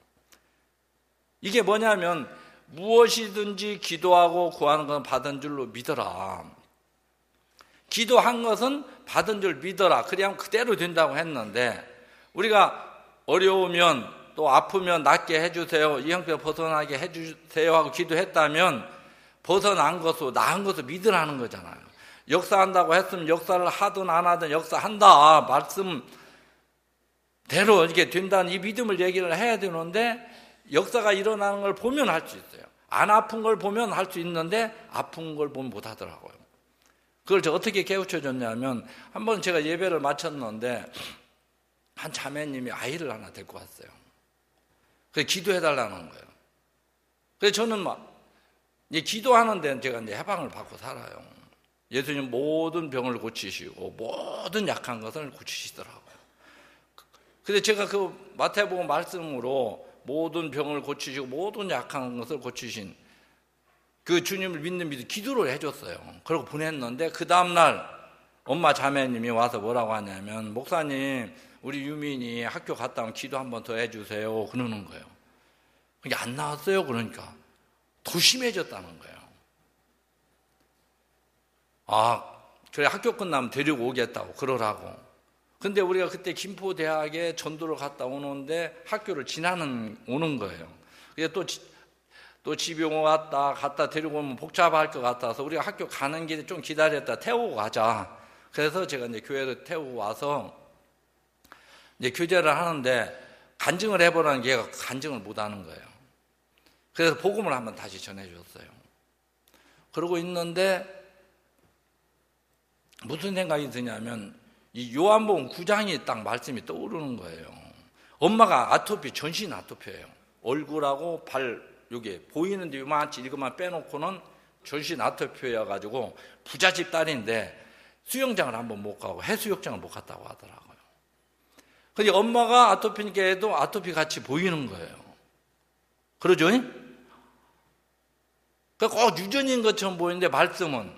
이게 뭐냐면 무엇이든지 기도하고 구하는 건 받은 줄로 믿어라. 기도한 것은 받은 줄 믿어라. 그래야 그대로 된다고 했는데 우리가 어려우면 또 아프면 낫게 해주세요, 이 형편 벗어나게 해주세요 하고 기도했다면 벗어난 것으로 나은 것을 믿으라는 거잖아요. 역사한다고 했으면 역사를 하든 안 하든 역사한다, 말씀대로 이렇게 된다는 이 믿음을 얘기를 해야 되는데 역사가 일어나는 걸 보면 할 수 있어요. 안 아픈 걸 보면 할 수 있는데 아픈 걸 보면 못 하더라고요. 그걸 제가 어떻게 깨우쳐줬냐면 한번 제가 예배를 마쳤는데 한 자매님이 아이를 하나 데리고 왔어요. 그래서 기도해달라는 거예요. 그래서 저는 이제 기도하는 데는 제가 이제 해방을 받고 살아요. 예수님 모든 병을 고치시고 모든 약한 것을 고치시더라고요. 근데 제가 그 마태복음 말씀으로 모든 병을 고치시고 모든 약한 것을 고치신 그 주님을 믿는 기도를 해줬어요. 그리고 보냈는데 그 다음날 엄마 자매님이 와서 뭐라고 하냐면 목사님 우리 유민이 학교 갔다 오면 기도 한번 더 해주세요 그러는 거예요. 이게 안 나왔어요. 그러니까 더 심해졌다는 거예요. 아 그래 학교 끝나면 데리고 오겠다고 그러라고. 근데 우리가 그때 김포대학에 전도를 갔다 오는데 학교를 오는 거예요. 그게 또 집에 갔다 데리고 오면 복잡할 것 같아서 우리가 학교 가는 길에 좀 기다렸다 태우고 가자. 그래서 제가 이제 교회를 태우고 와서 이제 교제를 하는데 간증을 해보라는 게 간증을 못 하는 거예요. 그래서 복음을 한번 다시 전해줬어요. 그러고 있는데 무슨 생각이 드냐면 이 요한복음 9장이 딱 말씀이 떠오르는 거예요. 엄마가 아토피, 전신 아토피예요. 얼굴하고 발 여기 보이는데 요만치 이것만 빼놓고는 전신 아토피여가지고 부잣집 딸인데 수영장을 한번 못 가고 해수욕장을 못 갔다고 하더라고요. 근데 엄마가 아토피니까 해도 아토피 같이 보이는 거예요. 그러죠? 꼭 유전인 것처럼 보이는데 말씀은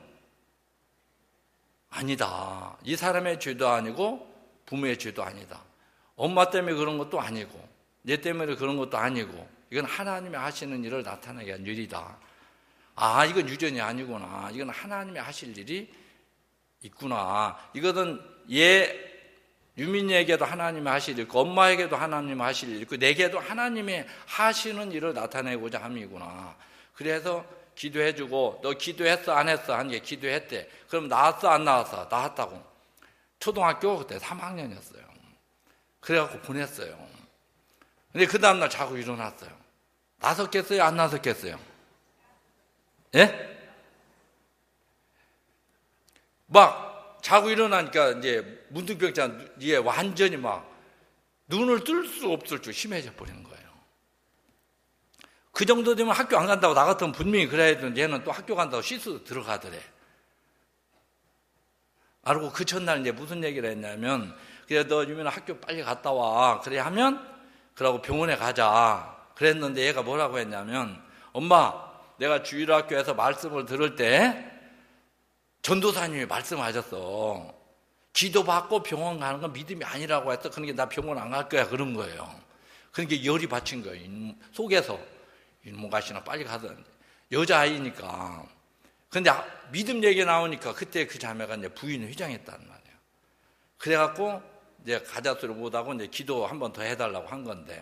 아니다. 이 사람의 죄도 아니고 부모의 죄도 아니다. 엄마 때문에 그런 것도 아니고 얘 때문에 그런 것도 아니고 이건 하나님이 하시는 일을 나타내게 한 일이다. 아 이건 유전이 아니구나. 이건 하나님이 하실 일이 있구나. 이것은 유민이에게도 하나님이 하실 일 있고 엄마에게도 하나님이 하실 일 있고 내게도 하나님이 하시는 일을 나타내고자 함이구나. 그래서 기도해주고 너 기도했어 안 했어? 한 게 기도했대. 그럼 나왔어 안 나왔어? 나왔다고. 초등학교 그때 3학년이었어요. 그래갖고 보냈어요. 근데 그 다음날 자고 일어났어요. 나섰겠어요? 안 나섰겠어요? 예? 막 자고 일어나니까 이제 문득병자 얘 완전히 막 눈을 뜰 수 없을 줄 심해져 버린 거예요. 그 정도 되면 학교 안 간다고 나 같으면 분명히 그래야 되는데 얘는 또 학교 간다고 씻어서 들어가더래. 그리고 그 첫날 이제 무슨 얘기를 했냐면 그래 너 유민아 학교 빨리 갔다 와. 그래 하면 그러고 병원에 가자. 그랬는데 얘가 뭐라고 했냐면 엄마 내가 주일학교에서 말씀을 들을 때 전도사님이 말씀하셨어. 기도받고 병원 가는 건 믿음이 아니라고 했어. 그러니까 나 병원 안 갈 거야 그런 거예요. 그러니까 열이 받친 거예요. 속에서 인문가시나 빨리 가던 여자아이니까. 근데 믿음 얘기 나오니까 그때 그 자매가 이제 부인을 회장했단 말이에요. 그래갖고 이제 가자소리 못하고 이제 기도 한 번 더 해달라고 한 건데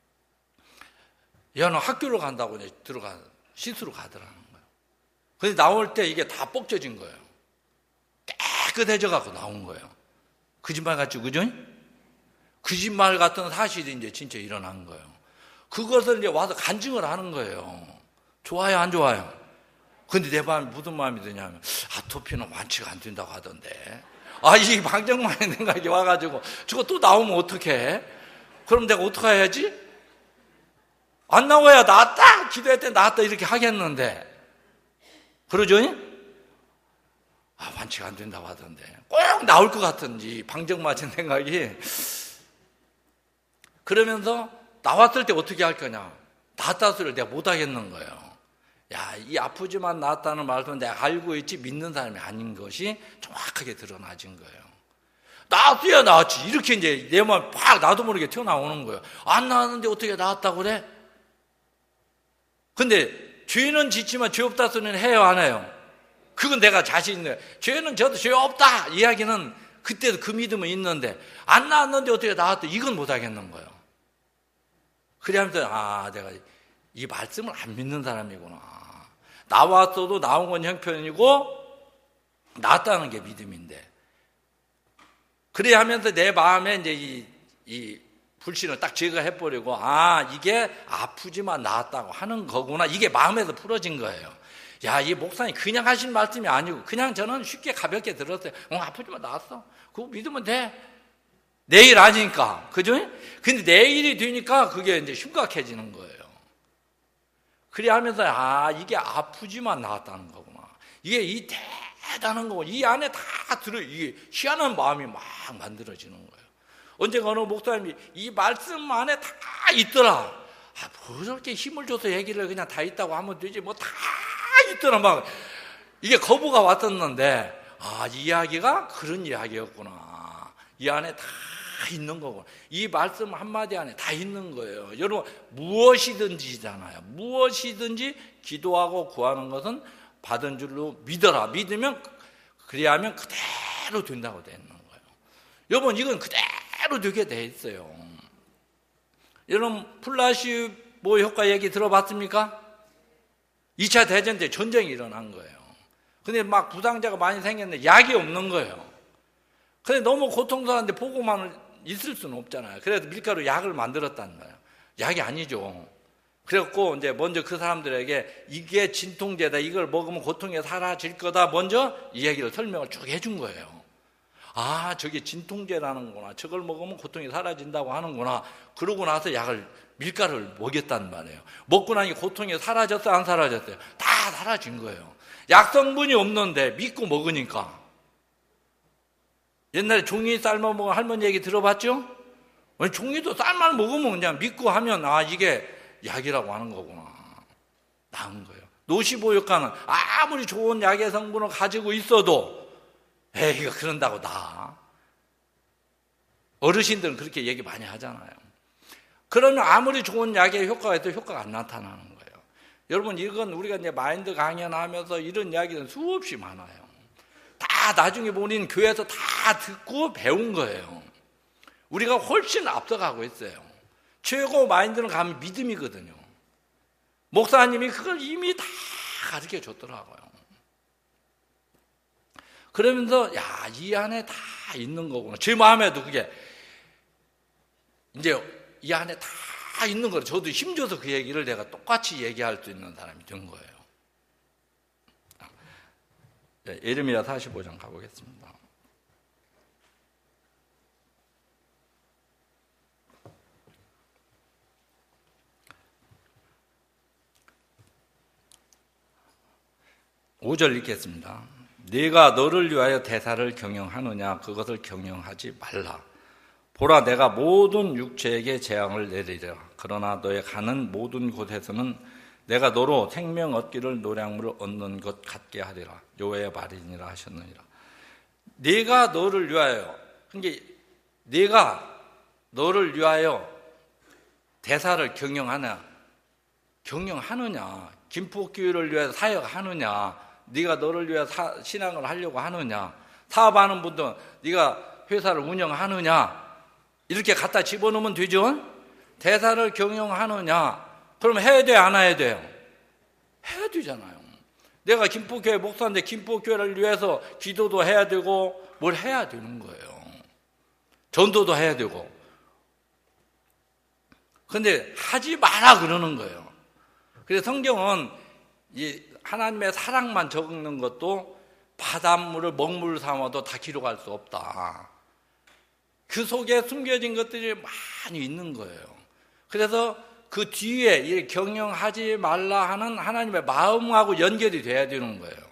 얘는 학교를 간다고 이제 씻으러 가더라는 거예요. 근데 나올 때 이게 다 뻑져진 거예요. 깨끗해져갖고 나온 거예요. 거짓말 같죠, 그죠? 거짓말 같은 사실이 이제 진짜 일어난 거예요. 그것을 이제 와서 간증을 하는 거예요. 좋아요, 안 좋아요? 근데 내 마음이 무슨 마음이 드냐면, 아토피는 완치가 안 된다고 하던데. 이 방정만의 생각이 와가지고, 저거 또 나오면 어떡해? 그럼 내가 어떻게 해야지? 안 나와야 나왔다! 기도할 때 나왔다! 이렇게 하겠는데. 그러죠? 완치가 안 된다고 하던데. 꼭 나올 것 같은지, 방정맞은 생각이. 그러면서, 나왔을 때 어떻게 할 거냐? 나왔다 소리를 내가 못 하겠는 거예요. 야, 이 아프지만 나왔다는 말씀은 내가 알고 있지 믿는 사람이 아닌 것이 정확하게 드러나진 거예요. 나왔어야 나왔지. 이렇게 이제 내 마음이 팍 나도 모르게 튀어나오는 거예요. 안 나왔는데 어떻게 나왔다고 그래? 근데 죄는 짓지만 죄 없다 소리는 해요, 안 해요? 그건 내가 자신 있는 거예요. 죄는 저도 죄 없다. 이야기는 그때도 그 믿음은 있는데 안 나왔는데 어떻게 나왔다. 이건 못 하겠는 거예요. 그러면서 내가 이 말씀을 안 믿는 사람이구나. 나왔어도 나온 건 형편이고 나왔다는 게 믿음인데. 그래 하면서 내 마음에 이제 이 불신을 딱 제거해버리고 이게 아프지만 나았다고 하는 거구나. 이게 마음에서 풀어진 거예요. 야, 이 목사님 그냥 하신 말씀이 아니고 그냥 저는 쉽게 가볍게 들었어요. 아프지만 나았어. 그거 믿으면 돼. 내일 아니니까. 그죠? 근데 내일이 되니까 그게 이제 심각해지는 거예요. 그래 하면서, 이게 아프지만 나왔다는 거구나. 이게 이 대단한 거고, 이 안에 다 이게 희한한 마음이 막 만들어지는 거예요. 언젠가 어느 목사님이 이 말씀 안에 다 있더라. 뭐 저렇게 힘을 줘서 얘기를 그냥 다 있다고 하면 되지. 뭐 다 있더라. 막 이게 거부가 왔었는데, 이 이야기가 그런 이야기였구나. 이 안에 다 있는 거고. 이 말씀 한마디 안에 다 있는 거예요. 여러분, 무엇이든지잖아요. 무엇이든지 기도하고 구하는 것은 받은 줄로 믿어라. 믿으면, 그리하면 그대로 된다고 되어 있는 거예요. 여러분, 이건 그대로 되게 돼 있어요. 여러분, 플라시보 효과 얘기 들어봤습니까? 2차 대전 때 전쟁이 일어난 거예요. 근데 막 부상자가 많이 생겼는데 약이 없는 거예요. 근데 너무 고통스러운데 보고만 있을 수는 없잖아요. 그래서 밀가루 약을 만들었다는 거예요. 약이 아니죠. 그래갖고 이제 먼저 그 사람들에게 이게 진통제다. 이걸 먹으면 고통이 사라질 거다. 먼저 이 얘기를 설명을 쭉 해준 거예요. 저게 진통제라는구나. 저걸 먹으면 고통이 사라진다고 하는구나. 그러고 나서 밀가루를 먹였단 말이에요. 먹고 나니 고통이 사라졌어요? 안 사라졌어요? 다 사라진 거예요. 약 성분이 없는데 믿고 먹으니까. 옛날에 종이 삶아 먹은 할머니 얘기 들어봤죠? 종이도 삶아 먹으면 그냥 믿고 하면 이게 약이라고 하는 거구나. 나은 거예요. 노시보 효과는 아무리 좋은 약의 성분을 가지고 있어도 이거 그런다고 나. 어르신들은 그렇게 얘기 많이 하잖아요. 그러면 아무리 좋은 약의 효과가 있어도 효과가 안 나타나는 거예요. 여러분, 이건 우리가 이제 마인드 강연하면서 이런 이야기는 수없이 많아요. 다 나중에 보니 교회에서 다 듣고 배운 거예요. 우리가 훨씬 앞서가고 있어요. 최고 마인드는 가면 믿음이거든요. 목사님이 그걸 이미 다 가르쳐 줬더라고요. 그러면서 이 안에 다 있는 거구나. 제 마음에도 그게 이제 이 안에 다 있는 거예요. 저도 힘줘서 그 얘기를 내가 똑같이 얘기할 수 있는 사람이 된 거예요. 예레미야 45장 가보겠습니다. (5절) 읽겠습니다. 네가 너를 위하여 대사를 경영하느냐? 그것을 경영하지 말라. 보라, 내가 모든 육체에게 재앙을 내리리라. 그러나 너의 가는 모든 곳에서는 내가 너로 생명 얻기를 노량물을 얻는 것 같게 하리라. 여호와의 말이니라 하셨느니라. 네가 너를 위하여, 그러니까 네가 너를 위하여 대사를 경영하느냐? 김포교회를 위해서 사역하느냐? 네가 너를 위해 신앙을 하려고 하느냐? 사업하는 분도 네가 회사를 운영하느냐? 이렇게 갖다 집어넣으면 되죠? 대사를 경영하느냐? 그러면 해야 돼, 안 해야 돼요? 해야 되잖아요. 내가 김포교회 목사인데 김포교회를 위해서 기도도 해야 되고 뭘 해야 되는 거예요. 전도도 해야 되고. 근데 하지 마라 그러는 거예요. 그래서 성경은 이 하나님의 사랑만 적는 것도 바닷물을 먹물 삼아도 다 기록할 수 없다. 그 속에 숨겨진 것들이 많이 있는 거예요. 그래서 그 뒤에 이 경영하지 말라 하는 하나님의 마음하고 연결이 돼야 되는 거예요.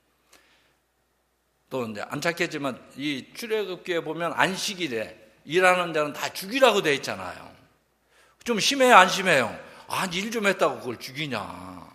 또 이제 안착했지만 이 출애굽기에 보면 안식일에 일하는 자는 다 죽이라고 돼 있잖아요. 좀 심해요, 안 심해요? 일 좀 했다고 그걸 죽이냐?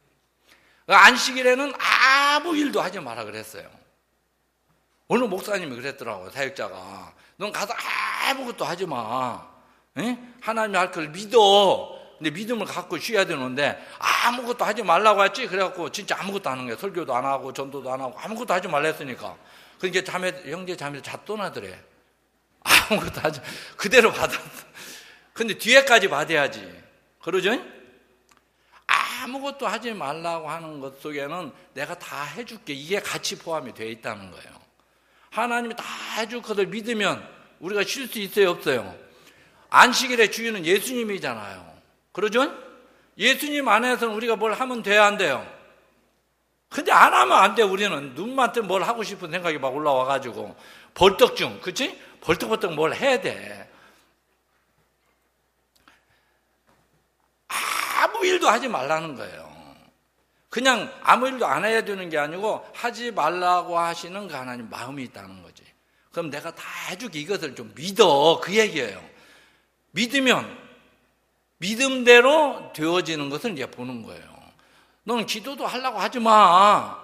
안식일에는 아무 일도 하지 마라 그랬어요. 어느 목사님이 그랬더라고요. 사역자가 넌 가서 아무것도 하지 마. 하나님이 할 걸 믿어. 근데 믿음을 갖고 쉬어야 되는데 아무것도 하지 말라고 했지. 그래갖고 진짜 아무것도 안 하는 거예요. 설교도 안 하고 전도도 안 하고 아무것도 하지 말라 했으니까. 그러니까 형제 자매들 잣도나더래. 아무것도 하지 그대로 받았어. 근데 뒤에까지 받아야지. 그러죠? 아무것도 하지 말라고 하는 것 속에는 내가 다 해줄게. 이게 같이 포함이 되어 있다는 거예요. 하나님이 다 해줄 것을 믿으면 우리가 쉴 수 있어요, 없어요? 안식일의 주인은 예수님이잖아요. 그러죠? 예수님 안에서는 우리가 뭘 하면 돼야 안 돼요? 근데 안 하면 안 돼. 우리는 눈만 뜨면 뭘 하고 싶은 생각이 막 올라와가지고 벌떡증, 그치? 벌떡벌떡 뭘 해야 돼. 아무 일도 하지 말라는 거예요. 그냥 아무 일도 안 해야 되는 게 아니고 하지 말라고 하시는 그 하나님 마음이 있다는 거지. 그럼 내가 다 해줄게. 이것을 좀 믿어. 그 얘기예요. 믿으면 믿음대로 되어지는 것을 이제 보는 거예요. 너는 기도도 하려고 하지 마.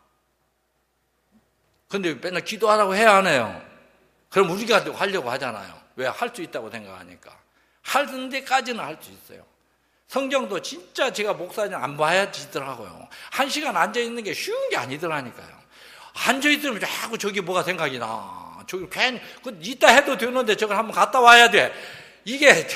근데 맨날 기도하라고 해야 하네요. 그럼 우리가 하려고 하잖아요. 왜? 할 수 있다고 생각하니까. 하는 데까지는 할 수 있어요. 성경도 진짜 제가 목사님 안 봐야 지더라고요. 1시간 앉아있는 게 쉬운 게 아니더라니까요. 앉아있으면 자꾸 저기 뭐가 생각이 나. 저기 괜히, 이따 해도 되는데 저걸 한번 갔다 와야 돼. 이게,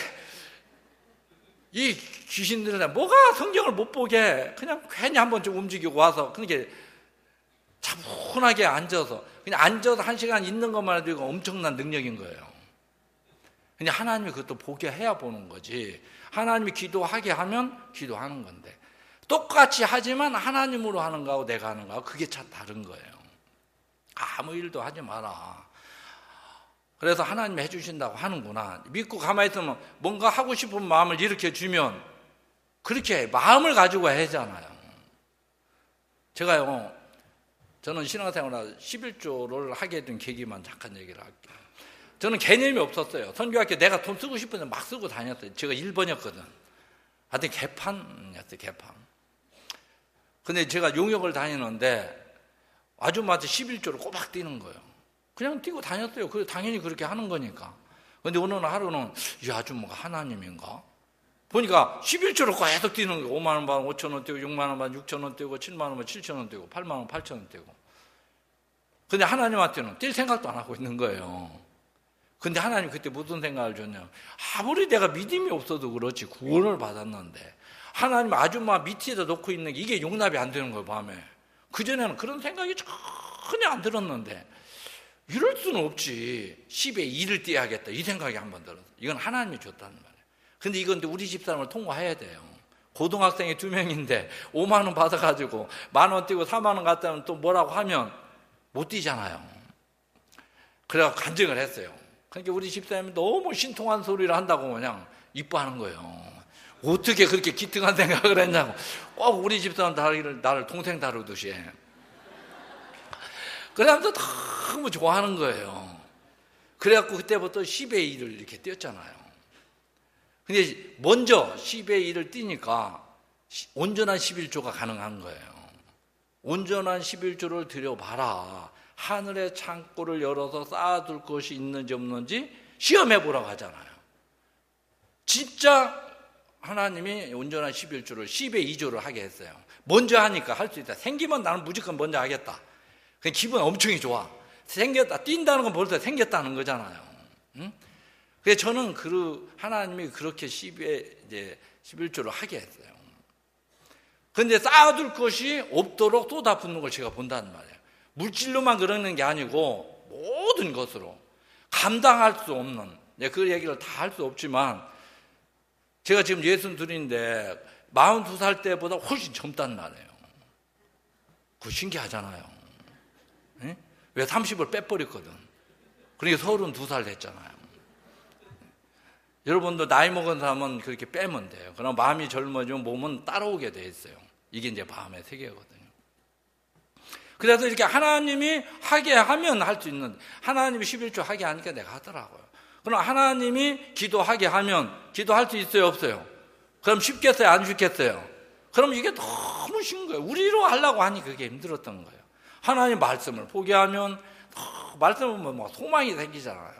이 귀신들은 뭐가 성경을 못 보게 그냥 괜히 한번 좀 움직이고 와서 그렇게 차분하게 앉아서 그냥 앉아서 1시간 있는 것만 해도 이거 엄청난 능력인 거예요. 근데 하나님이 그것도 보게 해야 보는 거지. 하나님이 기도하게 하면 기도하는 건데 똑같이 하지만 하나님으로 하는 거하고 내가 하는 거하고 그게 참 다른 거예요. 아무 일도 하지 마라. 그래서 하나님이 해주신다고 하는구나. 믿고 가만히 있으면 뭔가 하고 싶은 마음을 일으켜주면 그렇게 마음을 가지고 하잖아요. 제가요, 저는 신앙생활 11조를 하게 된 계기만 잠깐 얘기를 할게요. 저는 개념이 없었어요. 선교학교 내가 돈 쓰고 싶은데 막 쓰고 다녔어요. 제가 1번이었거든. 하여튼 개판이었어요, 개판. 근데 제가 용역을 다니는데 아줌마한테 11조를 꼬박 뛰는 거예요. 그냥 뛰고 다녔어요. 당연히 그렇게 하는 거니까. 근데 어느 하루는 이 아줌마가 하나님인가? 보니까 11조를 계속 뛰는 거예요. 5만 원 반 5천 원 떼고 6만 원 반 6천 원 떼고 7만 원 반 7천 원 떼고 8만 원 8천 원 떼고. 근데 하나님한테는 뛸 생각도 안 하고 있는 거예요. 근데 하나님 그때 무슨 생각을 줬냐? 아무리 내가 믿음이 없어도 그렇지 구원을 받았는데 하나님 아줌마 밑에다 놓고 있는 게 이게 용납이 안 되는 거예요, 밤에. 그전에는 그런 생각이 전혀 안 들었는데 이럴 수는 없지. 10에 2를 떼야겠다. 이 생각이 한 번 들었어요. 이건 하나님이 줬다는 말이에요. 근데 이건 우리 집사람을 통과해야 돼요. 고등학생이 2명인데 5만 원 받아가지고 만 원 떼고 4만 원 갖다면 또 뭐라고 하면 못 뛰잖아요. 그래서 간증을 했어요. 그러니까 우리 집사람이 너무 신통한 소리를 한다고 그냥 이뻐하는 거예요. 어떻게 그렇게 기특한 생각을 했냐고. 꼭 우리 집사람 나를 동생 다루듯이 해. 그러면서 너무 좋아하는 거예요. 그래갖고 그때부터 10의 1을 이렇게 뛰었잖아요. 근데 먼저 10의 1을 뛰니까 온전한 11조가 가능한 거예요. 온전한 11조를 들여봐라. 하늘의 창고를 열어서 쌓아둘 것이 있는지 없는지 시험해보라고 하잖아요. 진짜 하나님이 온전한 11조를 10의 2조를 하게 했어요. 먼저 하니까 할 수 있다. 생기면 나는 무조건 먼저 하겠다. 그냥 기분 엄청 좋아. 생겼다. 뛴다는 건 벌써 생겼다는 거잖아요. 응? 그래서 저는 하나님이 그렇게 11조를 하게 했어요. 그런데 쌓아둘 것이 없도록 쏟아붓는 걸 제가 본다는 말이에요. 물질로만 그러는 게 아니고 모든 것으로 감당할 수 없는, 그 얘기를 다 할 수 없지만 제가 지금 62인데 42살 때보다 훨씬 젊단 말이에요. 그거 신기하잖아요. 네? 왜 30을 빼버렸거든. 그러니까 32살 됐잖아요. 여러분도 나이 먹은 사람은 그렇게 빼면 돼요. 그럼 마음이 젊어지면 몸은 따라오게 돼 있어요. 이게 이제 마음의 세계거든요. 그래서 이렇게 하나님이 하게 하면 할 수 있는, 하나님이 11조 하게 하니까 내가 하더라고요. 그럼 하나님이 기도하게 하면 기도할 수 있어요, 없어요? 그럼 쉽겠어요, 안 쉽겠어요? 그럼 이게 너무 쉬운 거예요. 우리로 하려고 하니 그게 힘들었던 거예요. 하나님 말씀을 포기하면 말씀을 뭐 소망이 생기잖아요.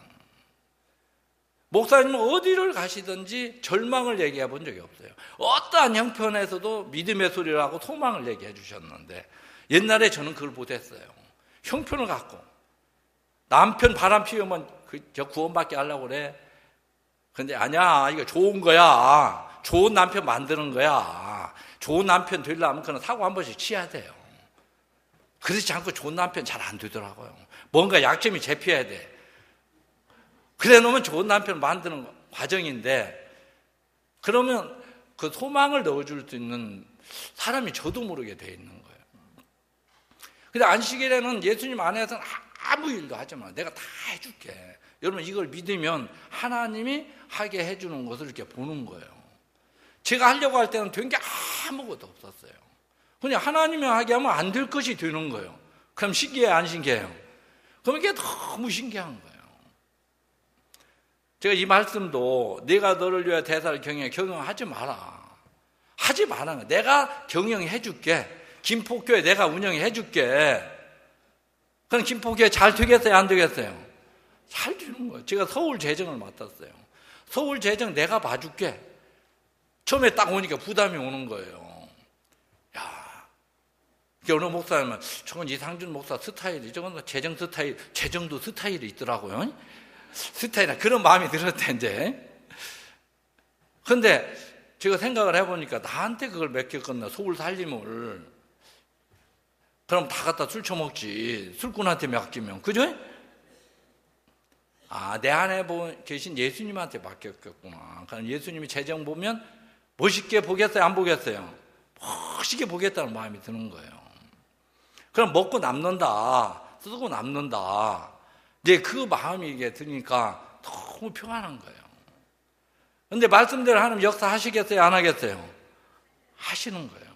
목사님은 어디를 가시든지 절망을 얘기해 본 적이 없어요. 어떠한 형편에서도 믿음의 소리를 하고 소망을 얘기해 주셨는데 옛날에 저는 그걸 못했어요. 형편을 갖고 남편 바람 피우면 저 구원받게 하려고 그래. 근데 아니야, 이거 좋은 거야. 좋은 남편 만드는 거야. 좋은 남편 되려면 그는 사고 한 번씩 치야 돼요. 그렇지 않고 좋은 남편 잘 안 되더라고요. 뭔가 약점이 잡혀야 돼. 그래 놓으면 좋은 남편 만드는 과정인데, 그러면 그 소망을 넣어줄 수 있는 사람이 저도 모르게 돼 있는 거예요. 근데 안식일에는 예수님 안에서는 아무 일도 하지 마. 내가 다 해줄게. 여러분 이걸 믿으면 하나님이 하게 해주는 것을 이렇게 보는 거예요. 제가 하려고 할 때는 된 게 아무것도 없었어요. 그냥 하나님이 하게 하면 안 될 것이 되는 거예요. 그럼 신기해요, 안 신기해요? 그럼 이게 너무 신기한 거예요. 제가 이 말씀도 내가 너를 위하여 대사를 경영해, 경영하지 마라. 하지 마라. 내가 경영해 줄게. 김포교회 내가 운영해 줄게. 그럼 김포교회 잘 되겠어요? 안 되겠어요? 잘 되는 거예요. 제가 서울 재정을 맡았어요. 서울 재정 내가 봐줄게. 처음에 딱 오니까 부담이 오는 거예요. 야, 어느 목사님은 저건 이상준 목사 스타일이, 저건 재정 스타일, 재정도 스타일이 있더라고요. 스타일이나 그런 마음이 들었대, 이제. 근데 제가 생각을 해보니까 나한테 그걸 맡겼겠나, 서울 살림을. 그럼 다 갖다 술 처먹지. 술꾼한테 맡기면. 그죠? 아, 내 안에 계신 예수님한테 맡겼겠구나. 그럼 예수님이 재정 보면 멋있게 보겠어요? 안 보겠어요? 멋있게 보겠다는 마음이 드는 거예요. 그럼 먹고 남는다. 쓰고 남는다. 이제 그 마음이 이게 드니까 너무 평안한 거예요. 근데 말씀대로 하나님 역사 하시겠어요? 안 하겠어요? 하시는 거예요.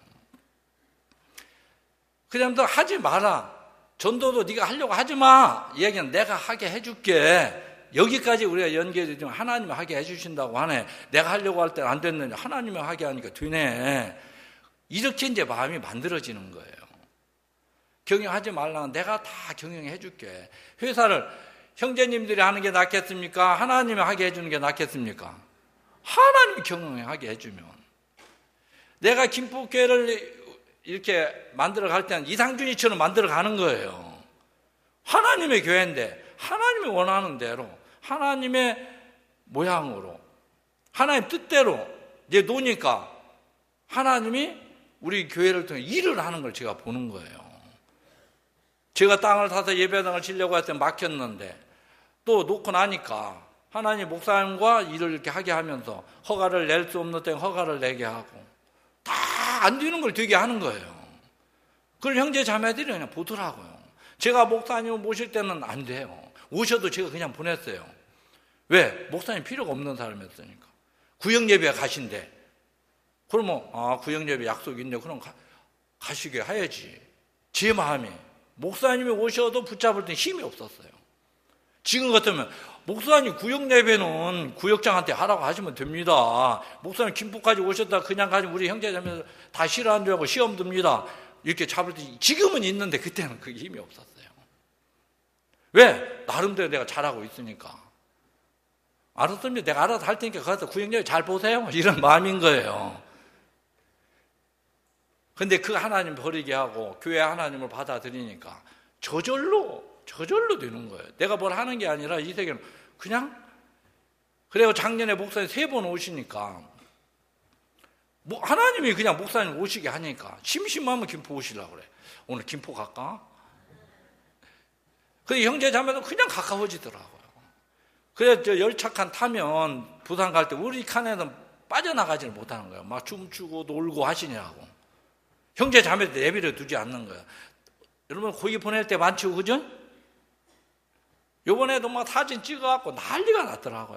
그냥 너 하지 마라. 전도도 네가 하려고 하지 마. 이 얘기는 내가 하게 해줄게. 여기까지 우리가 연결이 되면 하나님이 하게 해주신다고 하네. 내가 하려고 할 때는 안 됐는데 하나님이 하게 하니까 되네. 이렇게 이제 마음이 만들어지는 거예요. 경영하지 말라. 내가 다 경영해 줄게. 회사를 형제님들이 하는 게 낫겠습니까? 하나님이 하게 해주는 게 낫겠습니까? 하나님이 경영하게 해주면. 내가 김포교회를 이렇게 만들어 갈 때는 이상준이처럼 만들어 가는 거예요. 하나님의 교회인데 하나님이 원하는 대로 하나님의 모양으로 하나님 뜻대로 이제 노니까 하나님이 우리 교회를 통해 일을 하는 걸 제가 보는 거예요. 제가 땅을 사서 예배당을 지려고 할 때 막혔는데 또 놓고 나니까 하나님 목사님과 일을 이렇게 하게 하면서 허가를 낼 수 없는 때는 허가를 내게 하고 다 안 되는 걸 되게 하는 거예요. 그걸 형제 자매들이 그냥 보더라고요. 제가 목사님을 모실 때는 안 돼요. 오셔도 제가 그냥 보냈어요. 왜? 목사님 필요가 없는 사람이었으니까. 구역예배 가신대. 그러면 구역예배 약속이 있네. 그럼 가시게 해야지. 제 마음이 목사님이 오셔도 붙잡을 때 힘이 없었어요. 지금 같으면 목사님 구역예배는 구역장한테 하라고 하시면 됩니다. 목사님 김포까지 오셨다 그냥 가지고 우리 형제자매들 다 싫어하는 줄 알고 시험 듭니다. 이렇게 잡을 때 지금은 있는데 그때는 그게 힘이 없었어요. 왜? 나름대로 내가 잘하고 있으니까. 알았습니다. 내가 알아서 할 테니까 가서 구역예배 잘 보세요. 이런 마음인 거예요. 근데 그 하나님 버리게 하고 교회 하나님을 받아들이니까 저절로 되는 거예요. 내가 뭘 하는 게 아니라 이 세계는 그냥. 그리고 작년에 목사님 3번 오시니까 하나님이 그냥 목사님 오시게 하니까 심심하면 김포 오시려고 그래. 오늘 김포 갈까? 근데 형제 자매도 그냥 가까워지더라고요. 그래서 열차칸 타면 부산 갈 때 우리 칸에는 빠져나가지를 못하는 거예요. 막 춤추고 놀고 하시냐고. 형제 자매도 내버려 두지 않는 거예요. 여러분 고기 보낼 때 많죠, 그죠? 요번에도 막 사진 찍어갖고 난리가 났더라고요.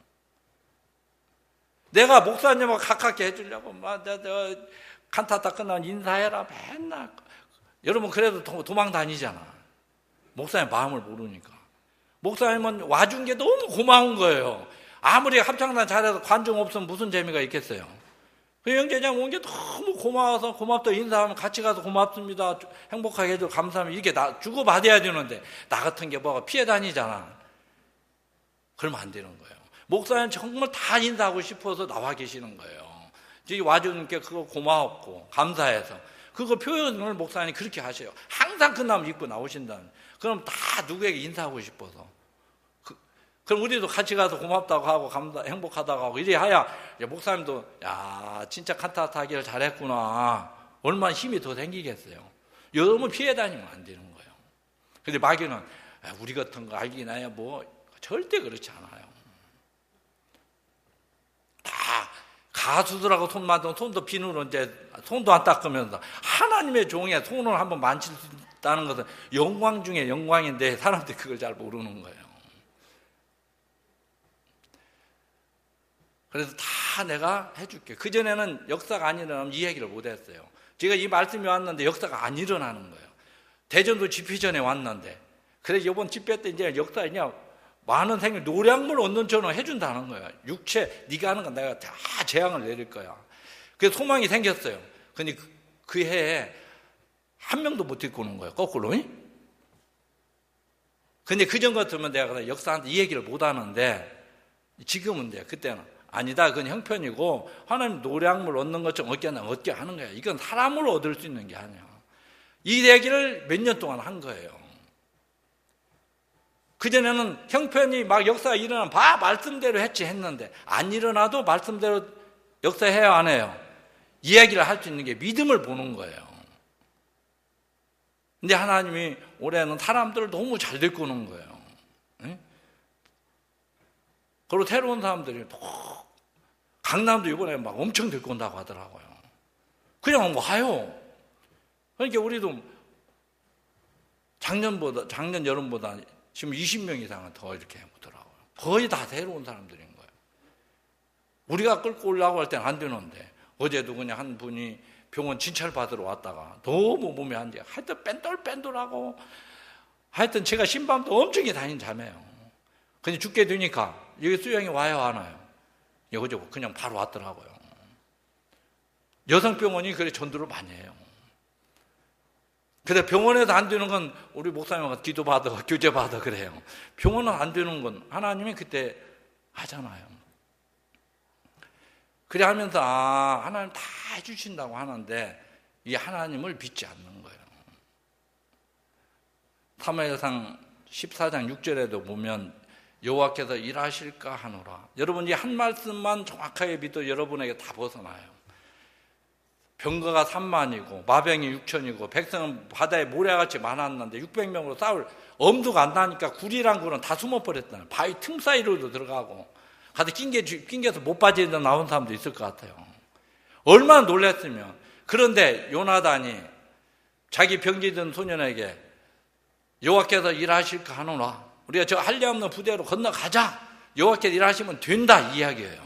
내가 목사님하고 가깝게 해주려고 막 칸타타 끝나면 인사해라 맨날. 여러분 그래도 도망 다니잖아. 목사님 마음을 모르니까. 목사님은 와준 게 너무 고마운 거예요. 아무리 합창단 잘해서 관중 없으면 무슨 재미가 있겠어요. 그 형제장 온 게 너무 고마워서 고맙다 인사하면 같이 가서 고맙습니다. 행복하게 해줘 감사합니다. 이렇게 주고받아야 되는데 나 같은 게 뭐가 피해 다니잖아. 그러면 안 되는 거예요. 목사님 정말 다 인사하고 싶어서 나와 계시는 거예요. 와주는 게 그거 고마웠고 감사해서 그거 표현을 목사님이 그렇게 하셔요. 항상 끝나면 입고 나오신다는. 그럼 다 누구에게 인사하고 싶어서. 그럼 우리도 같이 가서 고맙다고 하고 행복하다고 하고 이래 하야 목사님도 야 진짜 칸타타 하기를 잘했구나. 얼마나 힘이 더 생기겠어요. 너무 피해 다니면 안 되는 거예요. 근데 마귀는 우리 같은 거 알긴 해야 뭐 절대 그렇지 않아요. 다 가수들하고 손 만지면 손도 비누로 이제 손도 안 닦으면서 하나님의 종의 손을 한번 만질 수 있다는 것은 영광 중에 영광인데 사람들이 그걸 잘 모르는 거예요. 그래서 다 내가 해줄게. 그전에는 역사가 안 일어나면 이 얘기를 못 했어요. 제가 이 말씀이 왔는데 역사가 안 일어나는 거예요. 대전도 집회 전에 왔는데 그래서 이번 집회 때 이제 역사에 그냥 많은 생일 노량물 얻는 전화 해준다는 거야. 육체 네가 하는 건 내가 다 재앙을 내릴 거야. 그래서 소망이 생겼어요. 근데 그 해에 한 명도 못 데리고 오는 거야. 거꾸로. 근데 그전 같으면 내가 역사한테 이 얘기를 못 하는데 지금은 그때는 아니다. 그건 형편이고 하나님 노량물 얻는 것처럼 얻게 하는 거야. 이건 사람을 얻을 수 있는 게 아니야. 이 얘기를 몇 년 동안 한 거예요. 그전에는 형편이 막 역사가 일어나면 말씀대로 했는데 안 일어나도 말씀대로 역사해야 안 해요. 이야기를 할 수 있는 게 믿음을 보는 거예요. 근데 하나님이 올해는 사람들을 너무 잘 데리고 오는 거예요. 응? 그리고 새로운 사람들이 강남도 이번에 막 엄청 데리고 온다고 하더라고요. 그냥 와요. 그러니까 우리도 작년 여름보다 지금 20명 이상은 더 이렇게 오더라고요. 거의 다 새로운 사람들인 거예요. 우리가 끌고 오려고 할 때는 안 되는데 어제도 그냥 한 분이 병원 진찰 받으러 왔다가 너무 몸이 안 돼. 하여튼 뺀돌뺀돌하고 하여튼 제가 신밤도 엄청 다닌 자매요. 근데 죽게 되니까 여기 수영이 와요 안 와요? 여기저기 그냥 바로 왔더라고요. 여성병원이 그래 전도를 많이 해요. 근데 병원에서 안 되는 건 우리 목사님과 기도받아 교제받아 그래요. 병원은 안 되는 건 하나님이 그때 하잖아요. 그래 하면서 하나님 다 해주신다고 하는데 이 하나님을 믿지 않는 거예요. 사무엘상 14장 6절에도 보면 여호와께서 일하실까 하노라. 여러분 이 한 말씀만 정확하게 믿어 여러분에게 다 벗어나요. 병거가 3만이고 마병이 6천이고 백성은 바다에 모래같이 많았는데 600명으로 싸울 엄두가 안 나니까 굴이란 굴은 다 숨어버렸다는 바위 틈 사이로도 들어가고 가서 낑겨서 못 빠지다 나온 사람도 있을 것 같아요. 얼마나 놀랐으면. 그런데 요나단이 자기 병기든 소년에게 여호와께서 일하실까 하노라. 우리가 저 할례 없는 부대로 건너가자. 여호와께서 일하시면 된다 이 이야기예요.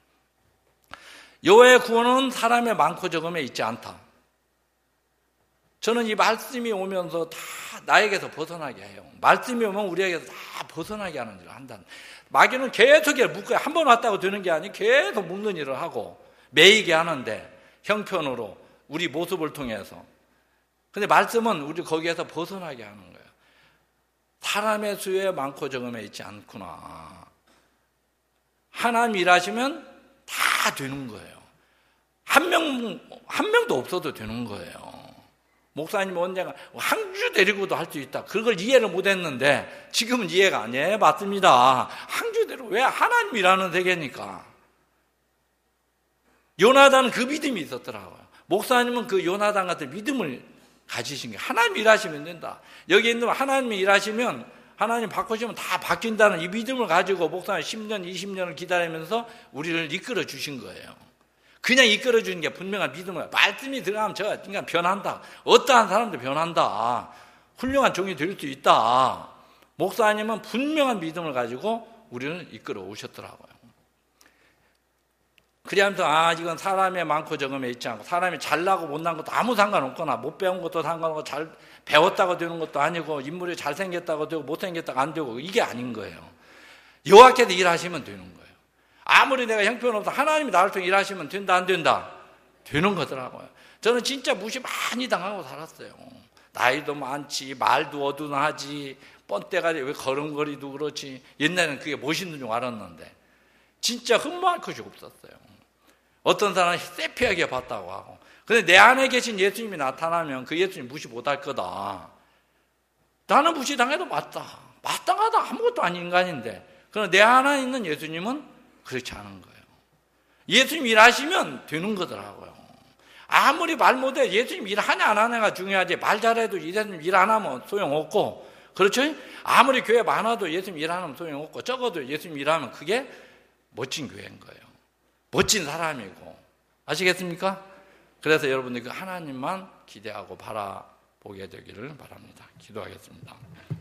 여호와의 구원은 사람의 많고 적음에 있지 않다. 저는 이 말씀이 오면서 다 나에게서 벗어나게 해요. 말씀이 오면 우리에게서 다 벗어나게 하는 일을 한다. 마귀는 계속 묶어요. 한 번 왔다고 되는 게 아니고 계속 묶는 일을 하고 매이게 하는데 형편으로 우리 모습을 통해서. 근데 말씀은 우리 거기에서 벗어나게 하는 거예요. 사람의 수에 많고 적음에 있지 않구나. 하나님 일하시면 다 되는 거예요. 한 명도 없어도 되는 거예요. 목사님 언젠가 항주 데리고도 할 수 있다. 그걸 이해를 못 했는데 지금은 이해가 안 해. 맞습니다. 항주 데리고 왜 하나님 일하는 세계니까. 요나단은 그 믿음이 있었더라고요. 목사님은 그 요나단 같은 믿음을 가지신 게 하나님 일하시면 된다. 여기 있는 하나님이 일하시면 하나님 바꾸시면 다 바뀐다는 이 믿음을 가지고 목사님 10년, 20년을 기다리면서 우리를 이끌어 주신 거예요. 그냥 이끌어 주는 게 분명한 믿음을. 말씀이 들어가면 저 인간 변한다. 어떠한 사람도 변한다. 훌륭한 종이 될 수 있다. 목사님은 분명한 믿음을 가지고 우리를 이끌어 오셨더라고요. 그래야면서 이건 사람의 많고 적음에 있지 않고 사람이 잘나고 못난 것도 아무 상관없거나 못 배운 것도 상관없고 잘 배웠다고 되는 것도 아니고 인물이 잘생겼다고 되고 못생겼다고 안 되고 이게 아닌 거예요. 여호와께서 일하시면 되는 거예요. 아무리 내가 형편없어 하나님이 나를 통해 일하시면 된다 안 된다? 되는 거더라고요. 저는 진짜 무시 많이 당하고 살았어요. 나이도 많지 말도 어두나하지 뻔때가 왜 걸음걸이도 그렇지. 옛날에는 그게 멋있는 줄 알았는데 진짜 흠모할 것이 없었어요. 어떤 사람은 세피하게 봤다고 하고. 근데 내 안에 계신 예수님이 나타나면 그 예수님 무시 못할 거다. 나는 무시당해도 마땅하다. 아무것도 아닌 인간인데. 그러나 내 안에 있는 예수님은 그렇지 않은 거예요. 예수님 일하시면 되는 거더라고요. 아무리 말 못해 예수님 일하냐 안 하냐가 중요하지 말 잘해도 예수님 일 안 하면 소용없고 그렇죠? 아무리 교회 많아도 예수님 일 안 하면 소용없고 적어도 예수님 일하면 그게 멋진 교회인 거예요. 멋진 사람이고. 아시겠습니까? 그래서 여러분들 그 하나님만 기대하고 바라보게 되기를 바랍니다. 기도하겠습니다.